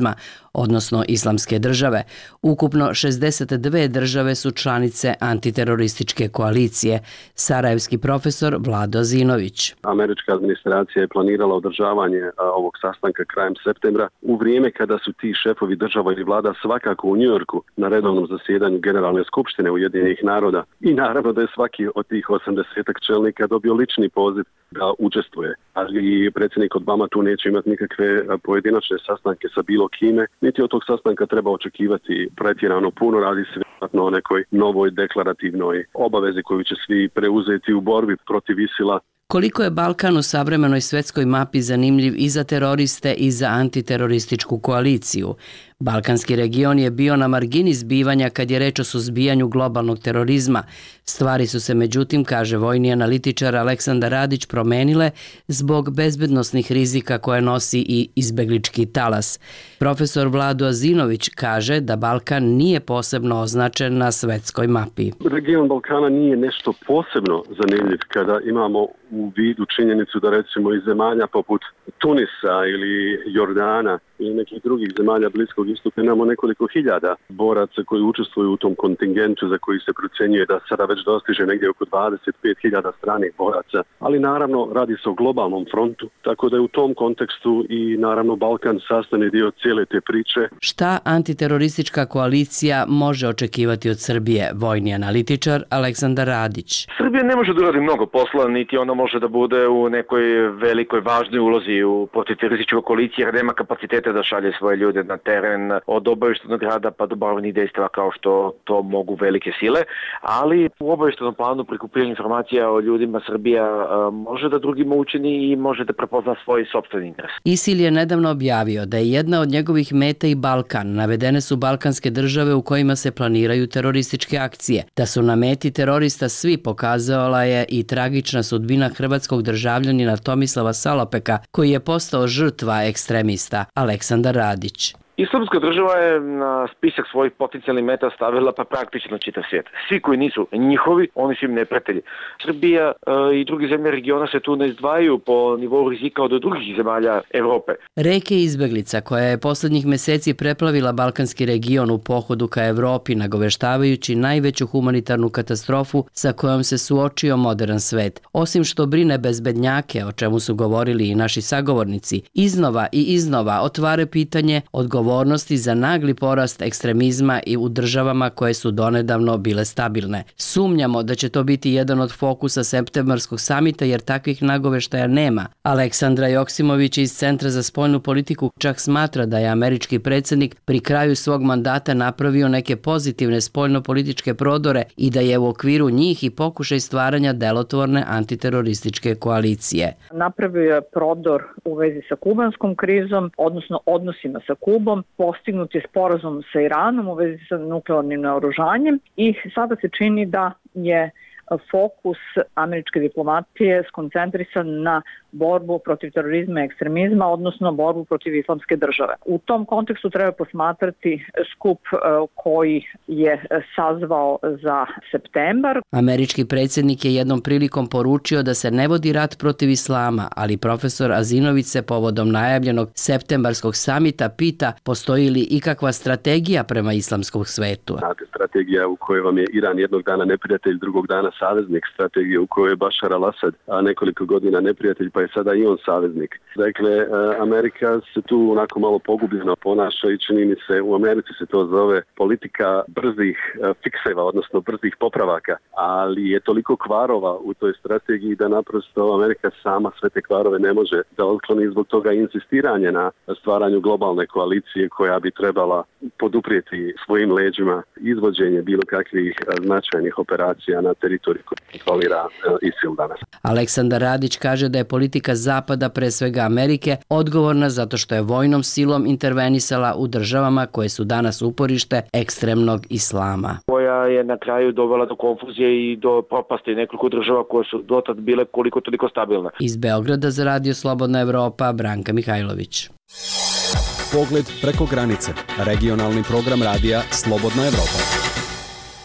odnosno Islamske države. Ukupno šezdeset dve države su članice antiterorističke koalicije. Sarajevski profesor Vlado Azinović. Američka administracija je planirala održavanje ovog sastanka krajem septembra u vrijeme kada su ti šefovi država ili vlada svakako u Njujorku na redovnom zasjedanju Generalne skupštine Ujedinjenih naroda i naravno da je svaki od tih osamdesetak čelnika dobio lični poziv da učestvuje. Ali predsjednik Obama tu neće imati nikakve pojedinačne sastanke sa bilo kime, niti od tog sastanka treba očekivati pretjerano puno, radi se vjerojatno o nekoj novoj deklarativnoj obavezi koju će svi preuzeti u borbi protiv ISIL-a. Koliko je Balkan u savremenoj svetskoj mapi zanimljiv i za teroriste i za antiterorističku koaliciju? Balkanski region je bio na margini zbivanja kad je reč o suzbijanju globalnog terorizma. Stvari su se međutim, kaže vojni analitičar Aleksandar Radić, promenile zbog bezbednosnih rizika koje nosi i izbeglički talas. Profesor Vlado Azinović kaže da Balkan nije posebno označen na svetskoj mapi. Region Balkana nije nešto posebno zanimljiv kada imamo u vidu činjenicu da recimo iz zemalja poput Tunisa ili Jordana i nekih drugih zemalja Bliskog istoka imamo nekoliko hiljada boraca koji učestvuju u tom kontingentu za koji se procjenjuje da sada već dostiže negdje oko dvadeset pet hiljada stranih boraca. Ali naravno radi se o globalnom frontu, tako da je u tom kontekstu i naravno Balkan sastavni dio cijele te priče. Šta antiteroristička koalicija može očekivati od Srbije? Vojni analitičar Aleksandar Radić. Srbija ne može da uradi mnogo posla, niti ona može da bude u nekoj velikoj važnoj ulozi u protiterorističkoj koaliciji jer nema kapacitete da šalje svoje ljude na teren od obavještajnog rada pa do borbenih dejstva kao što to mogu velike sile, ali u obavještajnom planu prikupljanja informacija o ljudima Srbija može da drugima učini i može da prepozna svoj sopstveni interes. ISIL je nedavno objavio da je jedna od njegovih meta i Balkan. Navedene su balkanske države u kojima se planiraju terorističke akcije. Da su na meti terorista svi pokazala je i tragična sudbina hrvatskog državljanina Tomislava Salopeka, koji je postao žrtva ekstremista. Aleksandar Radić. Islamska država je na spisak svojih potencijalnih meta stavila pa praktično čitav svijet. Svi koji nisu njihovi, oni su im neprijatelji. Srbija e, i druge zemlje regiona se tu ne izdvajaju po nivou rizika od drugih zemalja Evrope. Reke izbeglica koja je poslednjih meseci preplavila balkanski region u pohodu ka Evropi, nagoveštavajući najveću humanitarnu katastrofu sa kojom se suočio modern svet. Osim što brine bezbednjake, o čemu su govorili i naši sagovornici, iznova i iznova otvara pitanje odgovornosti za nagli porast ekstremizma i u državama koje su donedavno bile stabilne. Sumnjamo da će to biti jedan od fokusa septembarskog samita jer takvih nagoveštaja nema. Aleksandra Joksimović iz Centra za spoljnu politiku čak smatra da je američki predsjednik pri kraju svog mandata napravio neke pozitivne spoljnopolitičke prodore i da je u okviru njih i pokušaj stvaranja delotvorne antiterorističke koalicije. Napravio je prodor u vezi sa kubanskom krizom, odnosno odnosima sa Kubom. Postignut je sporazum sa Iranom u vezi sa nuklearnim naoružanjem i sada se čini da je fokus američke diplomatije skoncentrisan na borbu protiv terorizma i ekstremizma, odnosno borbu protiv islamske države. U tom kontekstu treba posmatrati skup koji je sazvao za septembar. Američki predsjednik je jednom prilikom poručio da se ne vodi rat protiv islama, ali profesor Azinović se povodom najavljenog septembarskog samita pita postoji li ikakva strategija prema islamskom svetu. Znate, strategija u kojoj vam je Iran jednog dana neprijatelj, drugog dana saveznik, strategija u kojoj je Bašar al-Asad a nekoliko godina neprijatelj, pa je sada i on saveznik. Dakle, Amerika se tu onako malo pogubljeno ponaša i čini mi se, u Americi se to zove politika brzih fikseva, odnosno brzih popravaka, ali je toliko kvarova u toj strategiji da naprosto Amerika sama sve te kvarove ne može da otkloni, zbog toga insistiranje na stvaranju globalne koalicije koja bi trebala poduprijeti svojim leđima izvođenje bilo kakvih značajnih operacija na teritoriju koju kontrolira ISIL danas. Aleksandar Radić kaže da je politika Zapada, pre svega Amerike, odgovorna zato što je vojnom silom intervenisala u državama koje su danas uporište ekstremnog islama. Koja je na kraju dovela do konfuzije i do propasti nekoliko država koje su dotad bile koliko toliko stabilne. Iz Beograda za Radio Slobodna Evropa, Branka Mihajlović. Pogled preko granice. Regionalni program radija Slobodna Evropa.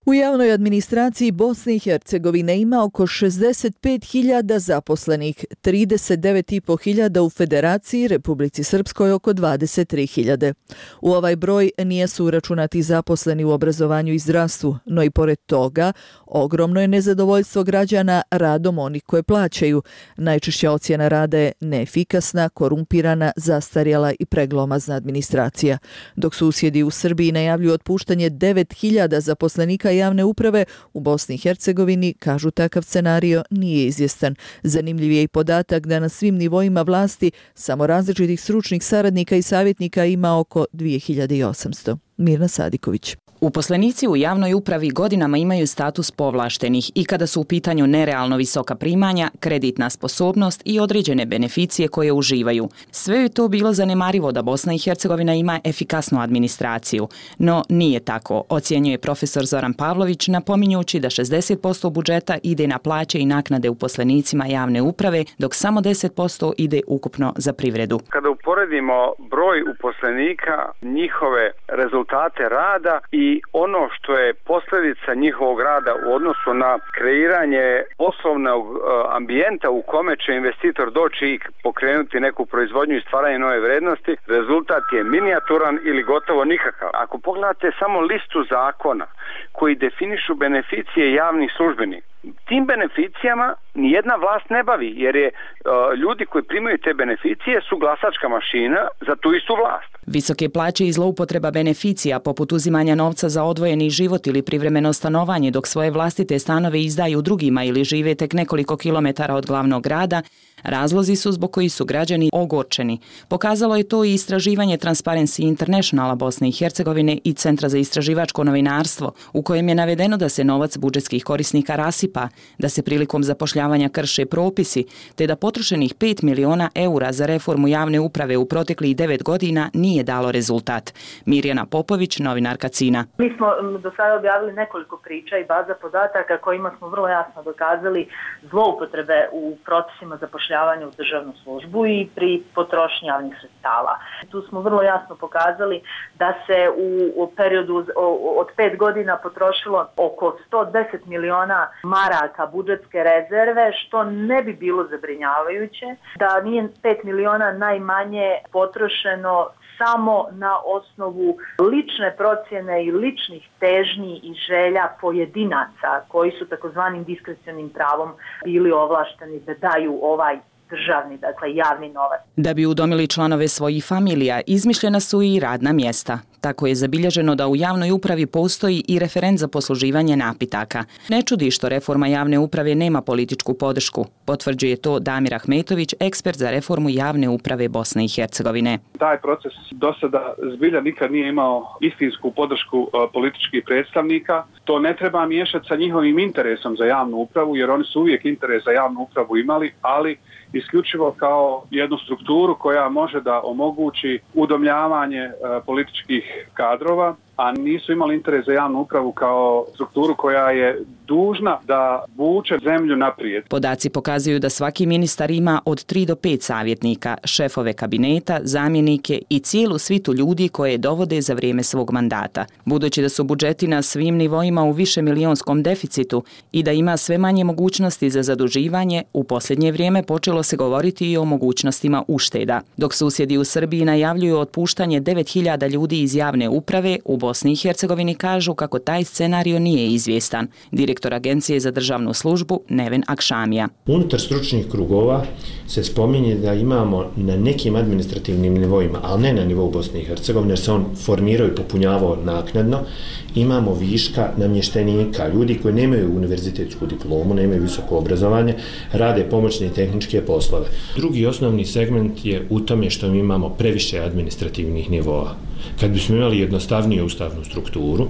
U javnoj administraciji Bosne i Hercegovine ima oko šezdeset pet hiljada zaposlenih, trideset devet i po hiljada u Federaciji, Republici Srpskoj oko dvadeset tri hiljade. U ovaj broj nisu uračunati zaposleni u obrazovanju i zdravstvu, no i pored toga ogromno je nezadovoljstvo građana radom onih koje plaćaju. Najčešća ocjena rada je neefikasna, korumpirana, zastarjela i preglomazna administracija. Dok susjedi u Srbiji najavljuju otpuštanje devet hiljada zaposlenika javne uprave, u Bosni i Hercegovini kažu takav scenario nije izvjestan. Zanimljiv je i podatak da na svim nivoima vlasti samo različitih stručnih saradnika i savjetnika ima oko dvije hiljade osamsto. Mirna Sadiković. Uposlenici u javnoj upravi godinama imaju status povlaštenih i kada su u pitanju nerealno visoka primanja, kreditna sposobnost i određene beneficije koje uživaju. Sve je to bilo zanemarivo da Bosna i Hercegovina ima efikasnu administraciju, no nije tako, ocjenjuje profesor Zoran Pavlović, napominjući da šezdeset posto budžeta ide na plaće i naknade uposlenicima javne uprave, dok samo deset posto ide ukupno za privredu. Kada uporedimo broj uposlenika, njihove rezultate rada i I ono što je posljedica njihovog rada u odnosu na kreiranje poslovnog ambijenta u kome će investitor doći i pokrenuti neku proizvodnju i stvaranje nove vrednosti, rezultat je minijaturan ili gotovo nikakav. Ako pogledate samo listu zakona koji definišu beneficije javnih službenika, tim beneficijama nijedna vlast ne bavi, jer je uh, ljudi koji primaju te beneficije su glasačka mašina za tu istu vlast. Visoke plaće i zloupotreba beneficija, poput uzimanja novca za odvojeni život ili privremeno stanovanje dok svoje vlastite stanove izdaju drugima ili žive tek nekoliko kilometara od glavnog grada, razlozi su zbog koji su građani ogorčeni. Pokazalo je to i istraživanje Transparency Internationala Bosne i Hercegovine i Centra za istraživačko novinarstvo, u kojem je navedeno da se novac budžetskih korisnika rasipa, da se prilikom zapošljavanja krše propisi, te da potrošenih pet miliona eura za reformu javne uprave u proteklih devet godina nije dalo rezultat. Mirjana Popović, novinarka Cina. Mi smo do sada objavili nekoliko priča i baza podataka kojima smo vrlo jasno dokazali zloupotrebe u procesima zapošljavanja u državnu službu i pri potrošnji javnih sredstava. Tu smo vrlo jasno pokazali da se u periodu od pet godina potrošilo oko sto deset miliona maraka budžetske rezerve, što ne bi bilo zabrinjavajuće, da nije pet miliona najmanje potrošeno samo na osnovu lične procjene i ličnih težnji i želja pojedinaca koji su takozvanim diskrecionim pravom bili ovlašteni da daju ovaj državni, dakle javni novac. Da bi udomili članove svojih familija, izmišljena su i radna mjesta. Tako je zabilježeno da u javnoj upravi postoji i referent za posluživanje napitaka. Ne čudi što reforma javne uprave nema političku podršku. Potvrđuje to Damir Ahmetović, ekspert za reformu javne uprave Bosne i Hercegovine. Taj proces do sada zbilja nikad nije imao istinsku podršku političkih predstavnika. To ne treba miješati sa njihovim interesom za javnu upravu, jer oni su uvijek interes za javnu upravu imali, ali isključivo kao jednu strukturu koja može da omogući udomljavanje političkih kadrova, a nisu imali interes za javnu upravu kao strukturu koja je dužna da vuče zemlju naprijed. Podaci pokazuju da svaki ministar ima od tri do pet savjetnika, šefove kabineta, zamjenike i cijelu svitu ljudi koje dovode za vrijeme svog mandata. Budući da su budžeti na svim nivoima u višemilijonskom deficitu i da ima sve manje mogućnosti za zaduživanje, u posljednje vrijeme počelo se govoriti i o mogućnostima ušteda. Dok susjedi u Srbiji najavljuju otpuštanje devet hiljada ljudi iz javne uprave, u Bosni i Hercegovini kažu kako taj scenario nije izvjestan. Direktor Agencije za državnu službu Neven Akšamija. Unutar stručnih krugova se spominje da imamo na nekim administrativnim nivoima, ali ne na nivou Bosne i Hercegovine, jer se on formirao i popunjavao naknadno, imamo viška namještenika, ljudi koji nemaju univerzitetsku diplomu, nemaju visoko obrazovanje, rade pomoćne i tehničke poslove. Drugi osnovni segment je u tome što mi imamo previše administrativnih nivoa. Kad bismo imali jednostavniju ustavnu strukturu,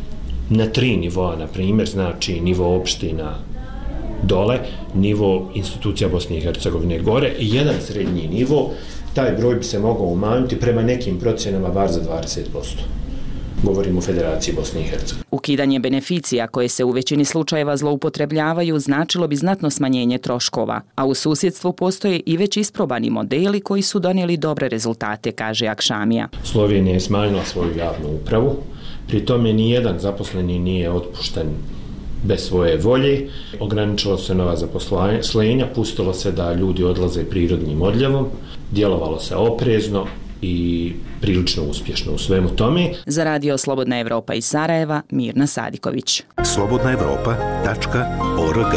na tri nivoa, na primjer, znači nivo opština dole, nivo institucija Bosne i Hercegovine gore i jedan srednji nivo, taj broj bi se mogao umanjiti prema nekim procjenama bar za dvadeset posto. Govorimo o Federaciji Bosne i Hercegovine. Ukidanje beneficija koje se u većini slučajeva zloupotrebljavaju značilo bi znatno smanjenje troškova, a u susjedstvu postoje i već isprobani modeli koji su donijeli dobre rezultate, kaže Akšamija. Slovenija je smanjila svoju javnu upravu, Pri tome nijedan zaposleni nije otpušten bez svoje volje, ograničilo se nova zaposlenja, pustilo se da ljudi odlaze prirodnim odljevom, djelovalo se oprezno i prilično uspješno u svemu tome. Za radio Slobodna Evropa iz Sarajeva, Mirna Sadiković. slobodna evropa tačka org.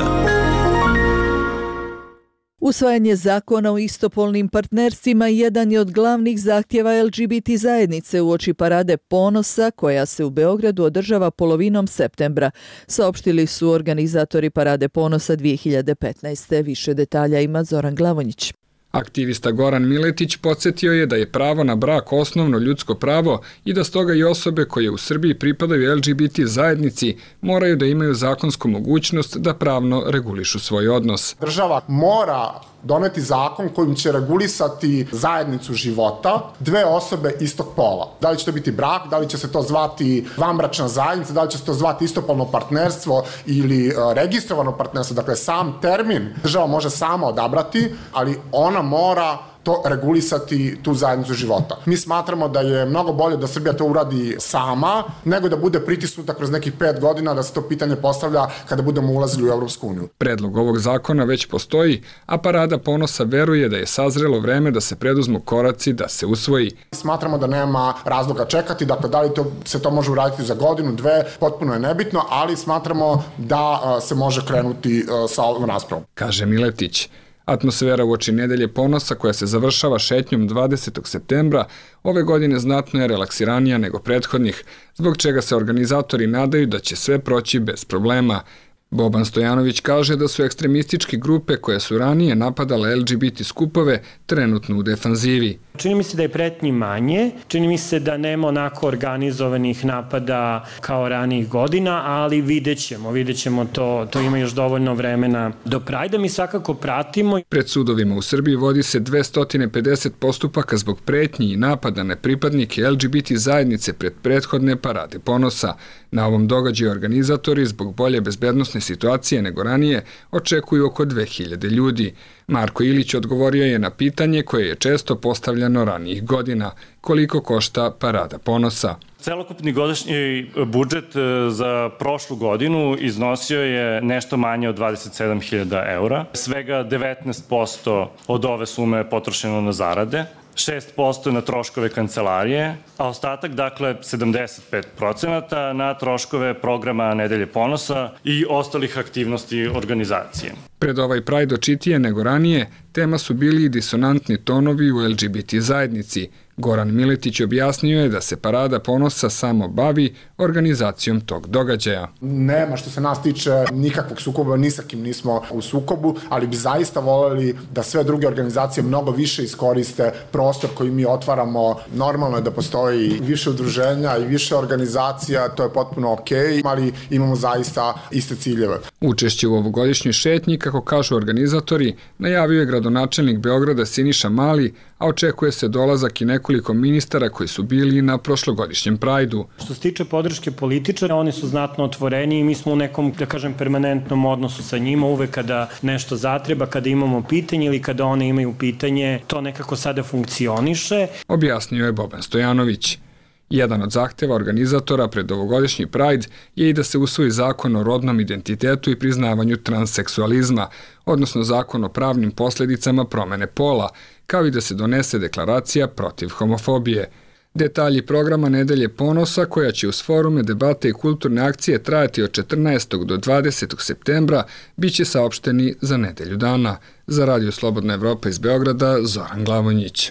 Usvajanje zakona o istopolnim partnerstvima jedan je od glavnih zahtjeva L G B T zajednice uoči Parade ponosa koja se u Beogradu održava polovinom septembra, saopštili su organizatori Parade ponosa dvije hiljade petnaeste. Više detalja ima Zoran Glavonjić. Aktivista Goran Miletić podsjetio je da je pravo na brak osnovno ljudsko pravo i da stoga i osobe koje u Srbiji pripadaju L G B T zajednici moraju da imaju zakonsku mogućnost da pravno regulišu svoj odnos. Država mora doneti zakon kojim će regulisati zajednicu života dve osobe istog pola. Da li će to biti brak, da li će se to zvati vanbračna zajednica, da li će se to zvati istopolno partnerstvo ili registrovano partnerstvo. Dakle, sam termin država može sama odabrati, ali ona mora to regulisati tu zajednicu života. Mi smatramo da je mnogo bolje da Srbija to uradi sama, nego da bude pritisnuta kroz nekih pet godina da se to pitanje postavlja kada budemo ulazili u Evropsku uniju. Predlog ovog zakona već postoji, a Parada ponosa veruje da je sazrelo vreme da se preduzmu koraci da se usvoji. Smatramo da nema razloga čekati, dakle da li to, se to može uraditi za godinu, dve, potpuno je nebitno, ali smatramo da se može krenuti sa ovom raspravom. Kaže Miletić. Atmosfera uoči Nedelje ponosa koja se završava šetnjom dvadesetog septembra ove godine znatno je relaksiranija nego prethodnih, zbog čega se organizatori nadaju da će sve proći bez problema. Boban Stojanović kaže da su ekstremističke grupe koje su ranije napadale L G B T skupove trenutno u defanzivi. Čini mi se da je pretnji manje, čini mi se da nema onako organizovanih napada kao ranijih godina, ali vidjet ćemo, vidjet ćemo to, to ima još dovoljno vremena do Prajda, mi svakako pratimo. Pred sudovima u Srbiji vodi se dvesta pedeset postupaka zbog pretnji i napada na pripadnike L G B T zajednice pred prethodne Parade ponosa. Na ovom događaju organizatori zbog bolje bezbednosne situacije nego ranije očekuju oko dve hiljade ljudi. Marko Ilić odgovorio je na pitanje koje je često postavljano ranijih godina. Koliko košta Parada ponosa? Celokupni godišnji budžet za prošlu godinu iznosio je nešto manje od dvadeset sedam hiljada eura. Svega devetnaest posto od ove sume je potrošeno na zarade, šest posto na troškove kancelarije, a ostatak, dakle sedamdeset pet procenata na troškove programa Nedelje ponosa i ostalih aktivnosti organizacije. Pred ovaj Pride očitije nego ranije, tema su bili i disonantni tonovi u L G B T zajednici. Goran Miletić objasnio je da se Parada ponosa samo bavi organizacijom tog događaja. Nema što se nas tiče nikakvog sukoba, ni sa kim nismo u sukobu, ali bi zaista voljeli da sve druge organizacije mnogo više iskoriste prostor koji mi otvaramo. Normalno je da postoji više udruženja i više organizacija, to je potpuno okej, ali imamo zaista iste ciljeve. Učešće u ovogodišnjoj šetnji, kako kažu organizatori, najavio je gradonačelnik Beograda Siniša Mali, a očekuje se dolazak i nekoliko ministara koji su bili na prošlogodišnjem Prajdu. Što se tiče podrške političara, oni su znatno otvoreni i mi smo u nekom, da kažem, permanentnom odnosu sa njima. Uvek kada nešto zatreba, kada imamo pitanje ili kada one imaju pitanje, to nekako sada funkcioniše. Objasnio je Boban Stojanović. Jedan od zahteva organizatora pred ovogodišnji Pride je i da se usvoji zakon o rodnom identitetu i priznavanju transseksualizma, odnosno zakon o pravnim posljedicama promene pola, kao i da se donese deklaracija protiv homofobije. Detalji programa Nedelje ponosa, koja će uz forume, debate i kulturne akcije trajati od četrnaestog do dvadesetog septembra, bit će saopšteni za nedelju dana. Za Radio Slobodna Evropa iz Beograda, Zoran Glavonjić.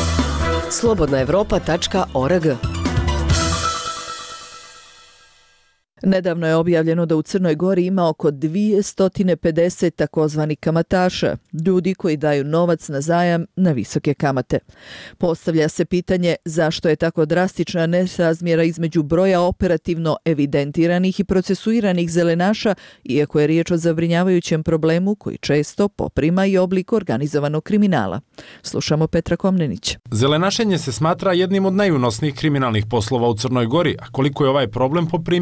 slobodna evropa tačka org. Nedavno je objavljeno da u Crnoj Gori ima oko dvjesto pedeset takozvanih kamataša, ljudi koji daju novac na zajam na visoke kamate. Postavlja se pitanje zašto je tako drastična nesrazmjera između broja operativno evidentiranih i procesuiranih zelenaša, iako je riječ o zabrinjavajućem problemu koji često poprima i oblik organizovanog kriminala. Slušamo Petra Komnenić. Zelenašenje se smatra jednim od najunosnijih kriminalnih poslova u Crnoj Gori, a koliko je ovaj problem poprimio zabrinjavajućem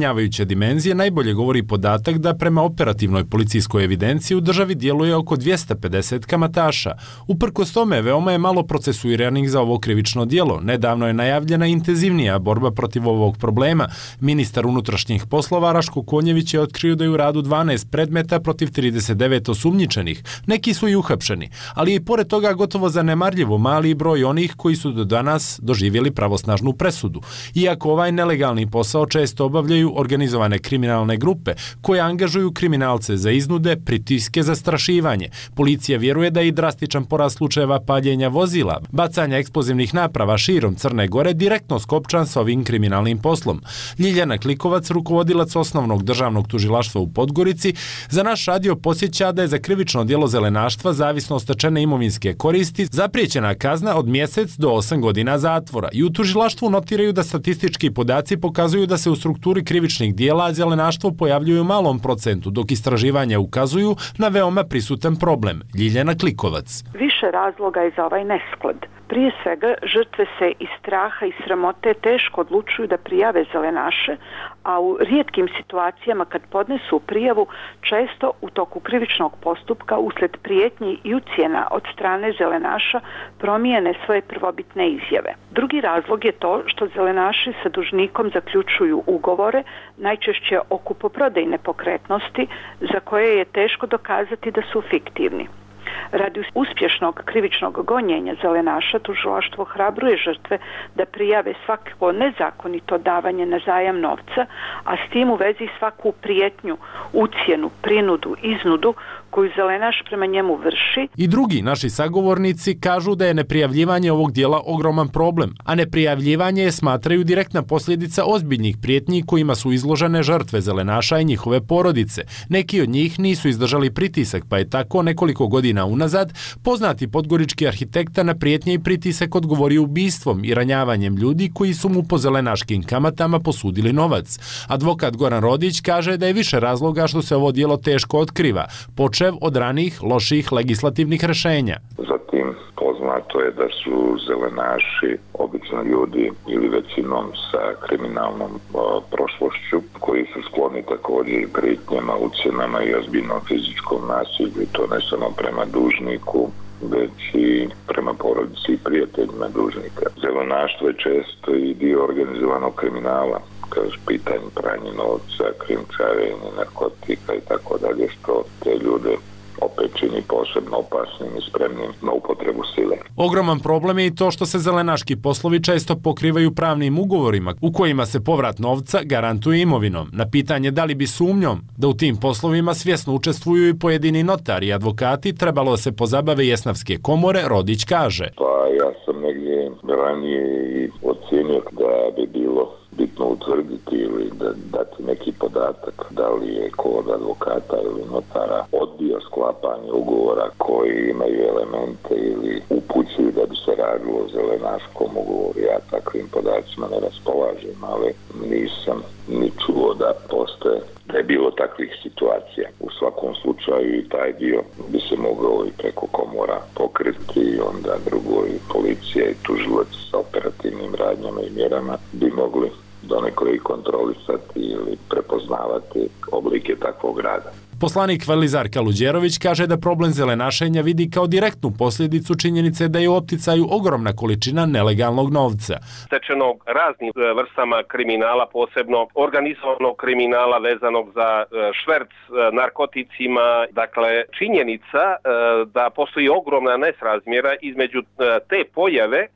zabrinjavajuće dimenzije najbolje govori podatak da prema operativnoj policijskoj evidenciji u državi djeluje oko dvjesto pedeset kamataša. Uprkos tome, veoma je malo procesuiranih za ovo krivično djelo. Nedavno je najavljena intenzivnija borba protiv ovog problema. Ministar unutrašnjih poslova Raško Konjević je otkrio da je u radu dvanaest predmeta protiv trideset devet osumnjičenih. Neki su i uhapšeni, ali i pored toga gotovo zanemarljivo mali broj onih koji su do danas doživjeli pravosnažnu presudu. Iako ovaj nelegalni posao često obavljaju organizovane kriminalne grupe koje angažuju kriminalce za iznude, pritiske, zastrašivanje. Policija vjeruje da je i drastičan porast slučajeva paljenja vozila, bacanja eksplozivnih naprava širom Crne Gore direktno skopčan sa ovim kriminalnim poslom. Ljiljana Klikovac, rukovodilac osnovnog državnog tužilaštva u Podgorici, za naš radio podsjeća da je za krivično djelo zelenaštva zavisno od stečene imovinske koristi zapriječena kazna od mjesec do osam godina zatvora. I u tužilaštvu notiraju da statistički podaci pokazuju da se u strukturi krivičnih djela zelenaštvo pojavljuje u malom procentu, dok istraživanja ukazuju na veoma prisutan problem. Ljiljana Klikovac. Više razloga je za ovaj nesklad. Prije svega, žrtve se iz straha i sramote teško odlučuju da prijave zelenaše, a u rijetkim situacijama kad podnesu prijavu, često u toku krivičnog postupka uslijed prijetnji i ucjena od strane zelenaša promijene svoje prvobitne izjave. Drugi razlog je to što zelenaši sa dužnikom zaključuju ugovore, najčešće o kupoprodajne nepokretnosti, za koje je teško dokazati da su fiktivni. Radi uspješnog krivičnog gonjenja zelenaša, tužilaštvo hrabruje žrtve da prijave svako nezakonito davanje na zajam novca, a s tim u vezi svaku prijetnju, ucjenu, prinudu, iznudu koju zelenaš prema njemu vrši. I drugi naši sagovornici kažu da je neprijavljivanje ovog dijela ogroman problem, a neprijavljivanje je smatraju direktna posljedica ozbiljnih prijetnji kojima su izložene žrtve zelenaša i njihove porodice. Neki od njih nisu izdržali pritisak, pa je tako nekoliko godina unazad poznati podgorički arhitekta na prijetnje i pritisak odgovorio ubistvom i ranjavanjem ljudi koji su mu po zelenaškim kamatama posudili novac. Advokat Goran Rodić kaže da je više razloga što se ovo djelo teško otkriva, počev od ranih loših legislativnih rješenja. Zatim poznato je da su zelenaši obično ljudi ili većinom sa kriminalnom o, prošlošću koji su skloni također i prijetnjama, ucjenama i ozbiljnom fizičkom nasilju, i to ne samo prema dužniku, već i prema porodici i prijateljima dužnika. Zelenaštvo je često i dio organizovanog kriminala, kao pitanje pranje novca, krijumčarenje narkotika i tako dalje, što te ljude opet čini posebno opasnim i spremnim na upotrebu sile. Ogroman problem je i to što se zelenaški poslovi često pokrivaju pravnim ugovorima u kojima se povrat novca garantuje imovinom. Na pitanje da li bi sumnjom da u tim poslovima svjesno učestvuju i pojedini notari i advokati trebalo se pozabave jesnavske komore, Rodić kaže. Pa ja sam negdje ranije i ocjenio da bi bilo bitno utvrditi ili da dati neki podatak da li je ko od advokata ili notara odbio sklapanje ugovora koji imaju elemente ili upućuju da bi se radilo o zelenaškom ugovoru. Ja takvim podacima ne raspolažem, ali nisam ni čuo da postoje, da je bilo takvih situacija. U svakom slučaju i taj dio bi se mogao i preko komora pokriti i onda drugo i policija i tužilac sa operativnim radnjama i mjerama bi mogli donekle i kontrolisati ili prepoznavati oblike takvog rada. Poslanik Velizar Kaluđerović kaže da problem zelenašenja vidi kao direktnu posljedicu činjenice da je u opticaju ogromna količina nelegalnog novca. Stečenog raznim vrstama kriminala, posebno organizovanog kriminala vezanog za šverc narkoticima. Dakle, činjenica da postoji ogromna nesrazmjera između te pojave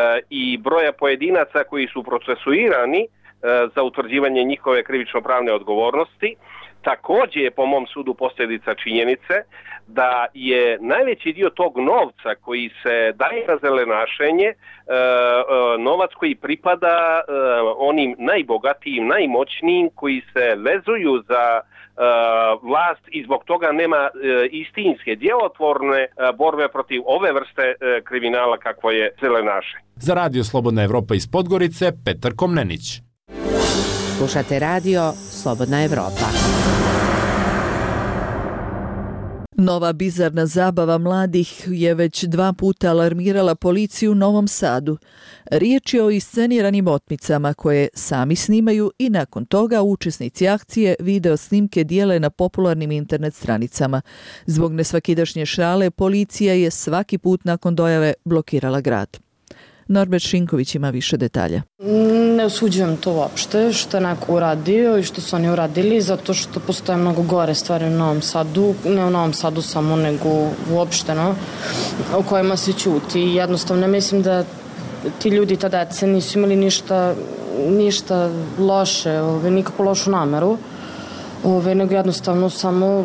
i broja pojedinaca koji su procesuirani za utvrđivanje njihove krivično-pravne odgovornosti. Također je po mom sudu posljedica činjenice da je najveći dio tog novca koji se daje na zelenašenje novac koji pripada onim najbogatijim, najmoćnijim koji se vezuju za vlast i zbog toga nema istinske, djelotvorne borbe protiv ove vrste kriminala kakvo je zelenašenje. Za Radio Slobodna Evropa iz Podgorice, Petar Komnenić. Slušate radio Slobodna Evropa. Nova bizarna zabava mladih je već dva puta alarmirala policiju u Novom Sadu. Riječ je o isceniranim otmicama koje sami snimaju i nakon toga učesnici akcije video snimke dijele na popularnim internet stranicama. Zbog nesvakidašnje šale policija je svaki put nakon dojave blokirala grad. Norbert Šinković ima više detalja. Ne osuđujem to uopšte što je neko uradio i što su oni uradili, zato što postoje mnogo gore stvari u Novom Sadu, ne u Novom Sadu samo, nego uopšteno, o kojima se ćuti. Jednostavno, mislim da ti ljudi, ta deca, nisu imali ništa, ništa loše, ove, nikakvu lošu nameru, ove, nego jednostavno samo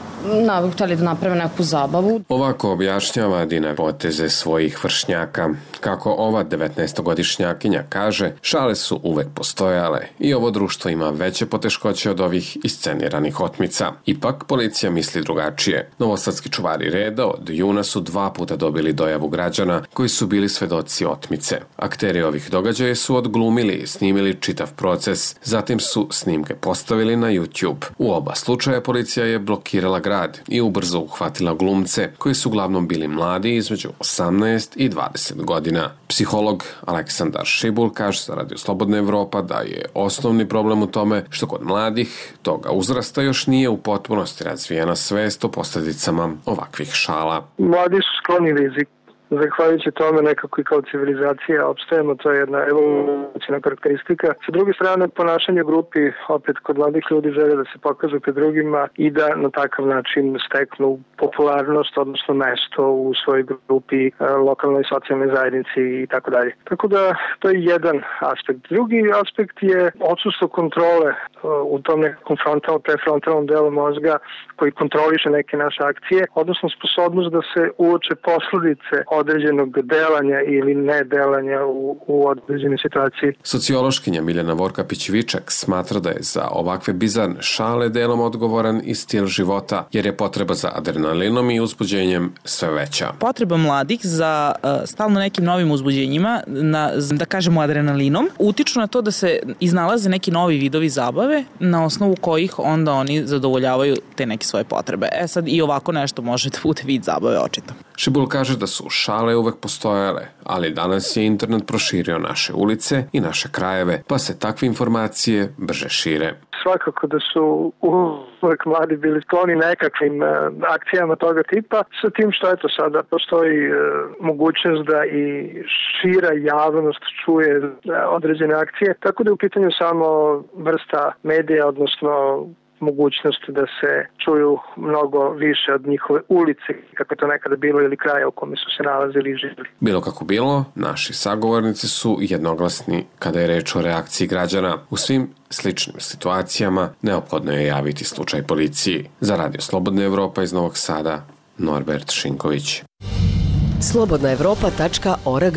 na, htjeli da naprave neku zabavu. Ovako objašnjava Dina poteze svojih vršnjaka. Kako ova devetnaestogodišnjakinja kaže, šale su uvek postojale i ovo društvo ima veće poteškoće od ovih isceniranih otmica. Ipak, policija misli drugačije. Novosadski čuvari reda od juna su dva puta dobili dojavu građana koji su bili svedoci otmice. Akteri ovih događaja su odglumili i snimili čitav proces, zatim su snimke postavili na YouTube. U oba slučaja policija je blokirala grad i ubrzo uhvatila glumce koji su uglavnom bili mladi između osamnaest i dvadeset godina. Psiholog Aleksandar Šibul kaže za Radio Slobodna Evropa da je osnovni problem u tome što kod mladih toga uzrasta još nije u potpunosti razvijena svest o posljedicama ovakvih šala. Mladi su skloni riziku. Zahvaljujući tome nekako i kao civilizacija opstajemo, to je jedna evolucijna karakteristika. Sa druge strane, ponašanje u grupi, opet kod mladih ljudi žele da se pokažu pred drugima i da na takav način steknu popularnost, odnosno mesto u svojoj grupi, lokalnoj socijalnoj zajednici i tako dalje. Tako da to je jedan aspekt. Drugi aspekt je odsustvo kontrole u tom nekom frontalnom, prefrontalnom delu mozga koji kontroliše neke naše akcije, odnosno sposobnost da se uoče posledice određenog delanja ili nedelanja u, u određenoj situaciji. Sociološkinja Miljana Vorkapić-Vičak smatra da je za ovakve bizarne šale delom odgovoran i stil života, jer je potreba za adrenalinom i uzbuđenjem sve veća. Potreba mladih za uh, stalno nekim novim uzbuđenjima, na, da kažemo adrenalinom, utiču na to da se iznalaze neki novi vidovi zabave na osnovu kojih onda oni zadovoljavaju te neke svoje potrebe. E sad i ovako nešto može da bude vid zabave očito. Šibul kaže da su šale uvek postojale, ali danas je internet proširio naše ulice i naše krajeve, pa se takve informacije brže šire. Svakako da su uvek mladi bili skloni nekakvim uh, akcijama toga tipa, sa tim što eto sada postoji uh, mogućnost da i šira javnost čuje uh, određene akcije, tako da je u pitanju samo vrsta medija, odnosno mogućnost da se čuju mnogo više od njihove ulice, kako to nekada bilo, ili kraja u kome su se nalazili i živjeli. Bilo kako bilo, naši sagovornici su jednoglasni kada je reč o reakciji građana. U svim sličnim situacijama neophodno je javiti slučaj policiji. Za Radio Slobodna Evropa iz Novog Sada, Norbert Šinković. slobodna evropa tačka org.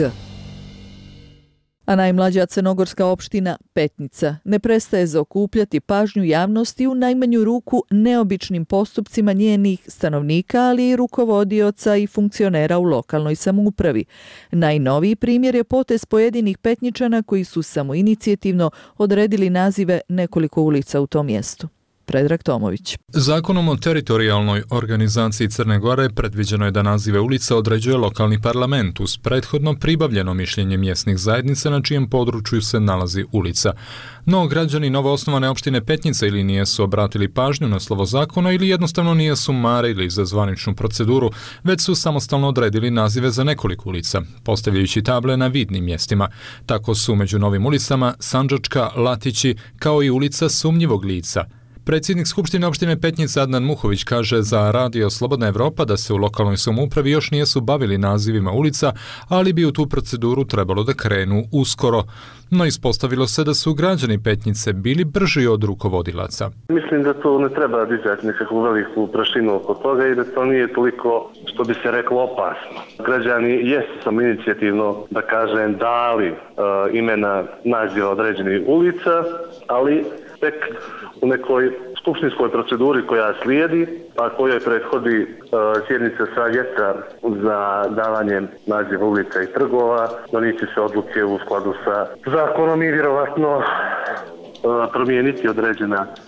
A najmlađa crnogorska opština Petnica ne prestaje zaokupljati pažnju javnosti u najmanju ruku neobičnim postupcima njenih stanovnika, ali i rukovodioca i funkcionera u lokalnoj samoupravi. Najnoviji primjer je potez pojedinih Petničana koji su samoinicijativno odredili nazive nekoliko ulica u tom mjestu. Predrag Tomović. Zakonom o teritorijalnoj organizaciji Crne Gore predviđeno je da nazive ulica određuje lokalni parlament uz prethodno pribavljeno mišljenje mjesnih zajednica na čijem području se nalazi ulica. No, građani novoosnovane opštine Petnica ili nijesu obratili pažnju na slovo zakona ili jednostavno nijesu marili za zvaničnu proceduru, već su samostalno odredili nazive za nekoliko ulica, postavljajući table na vidnim mjestima. Tako su među novim ulicama Sandžačka, Latići, kao i ulica Sumnjivog lica. Predsjednik Skupštine opštine Petnica Adnan Muhović kaže za Radio Slobodna Evropa da se u lokalnoj samoupravi još nijesu bavili nazivima ulica, ali bi u tu proceduru trebalo da krenu uskoro. No ispostavilo se da su građani Petnice bili brži od rukovodilaca. Mislim da to ne treba dizati nekakvu veliku prašinu oko toga i da to nije toliko, što bi se reklo, opasno. Građani jesu samoinicijativno, da kažem, dali uh, imena naziva određenih ulica, ali tek u nekoj skupštinskoj proceduri koja slijedi, a kojoj prethodi uh, sjednica savjeta za davanje naziva ulica i trgova, donijet će se odluke u skladu sa zakonom i vjerovatno uh, promijeniti određena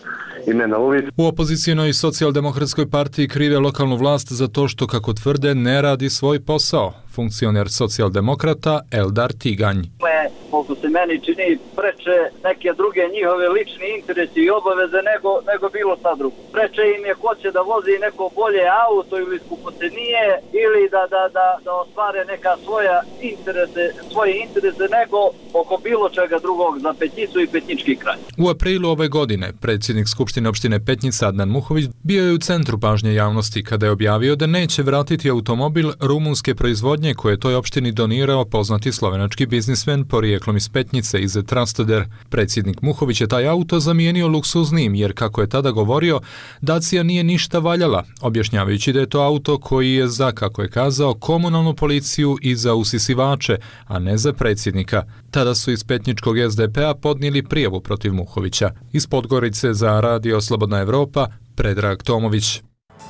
imena ulica. U opozicijonoj socijaldemokratskoj partiji krive lokalnu vlast za to što, kako tvrde, ne radi svoj posao. Funkcioner socijaldemokrata Eldar Tiganj. Koliko se meni čini, preče neke druge njihove lični interesi i obaveze nego, nego bilo šta drugo. Preče im je ko će da vozi neko bolje auto ili skupocenije ili da, da, da, da ostvare neka svoja interese, svoje interese nego oko bilo čega drugog za Petnicu i Petnički kraj. U aprilu ove godine predsjednik Skupštine opštine Petnica Adnan Muhović bio je u centru pažnje javnosti kada je objavio da neće vratiti automobil rumunske proizvodnje koje je toj opštini donirao poznati slovenački biznismen porijeklom iz Petnice iz Trastoder. Predsjednik Muhović je taj auto zamijenio luksuznim jer, kako je tada govorio, Dacia nije ništa valjala, objašnjavajući da je to auto koji je za, kako je kazao, komunalnu policiju i za usisivače, a ne za predsjednika. Tada su iz petničkog es de pe a podnijeli prijavu protiv Muhovića. Iz Podgorice za Radio Slobodna Evropa, Predrag Tomović.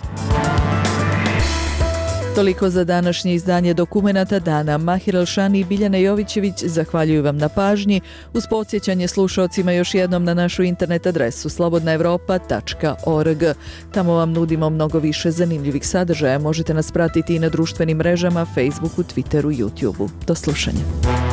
Toliko za današnje izdanje Dokumenata dana. Mahir Elšani i Biljana Jovićević zahvaljuju vam na pažnji. Uz podsjećanje slušaocima još jednom na našu internet adresu slobodna evropa tačka org. Tamo vam nudimo mnogo više zanimljivih sadržaja. Možete nas pratiti i na društvenim mrežama, Facebooku, Twitteru, YouTubeu. Do slušanja.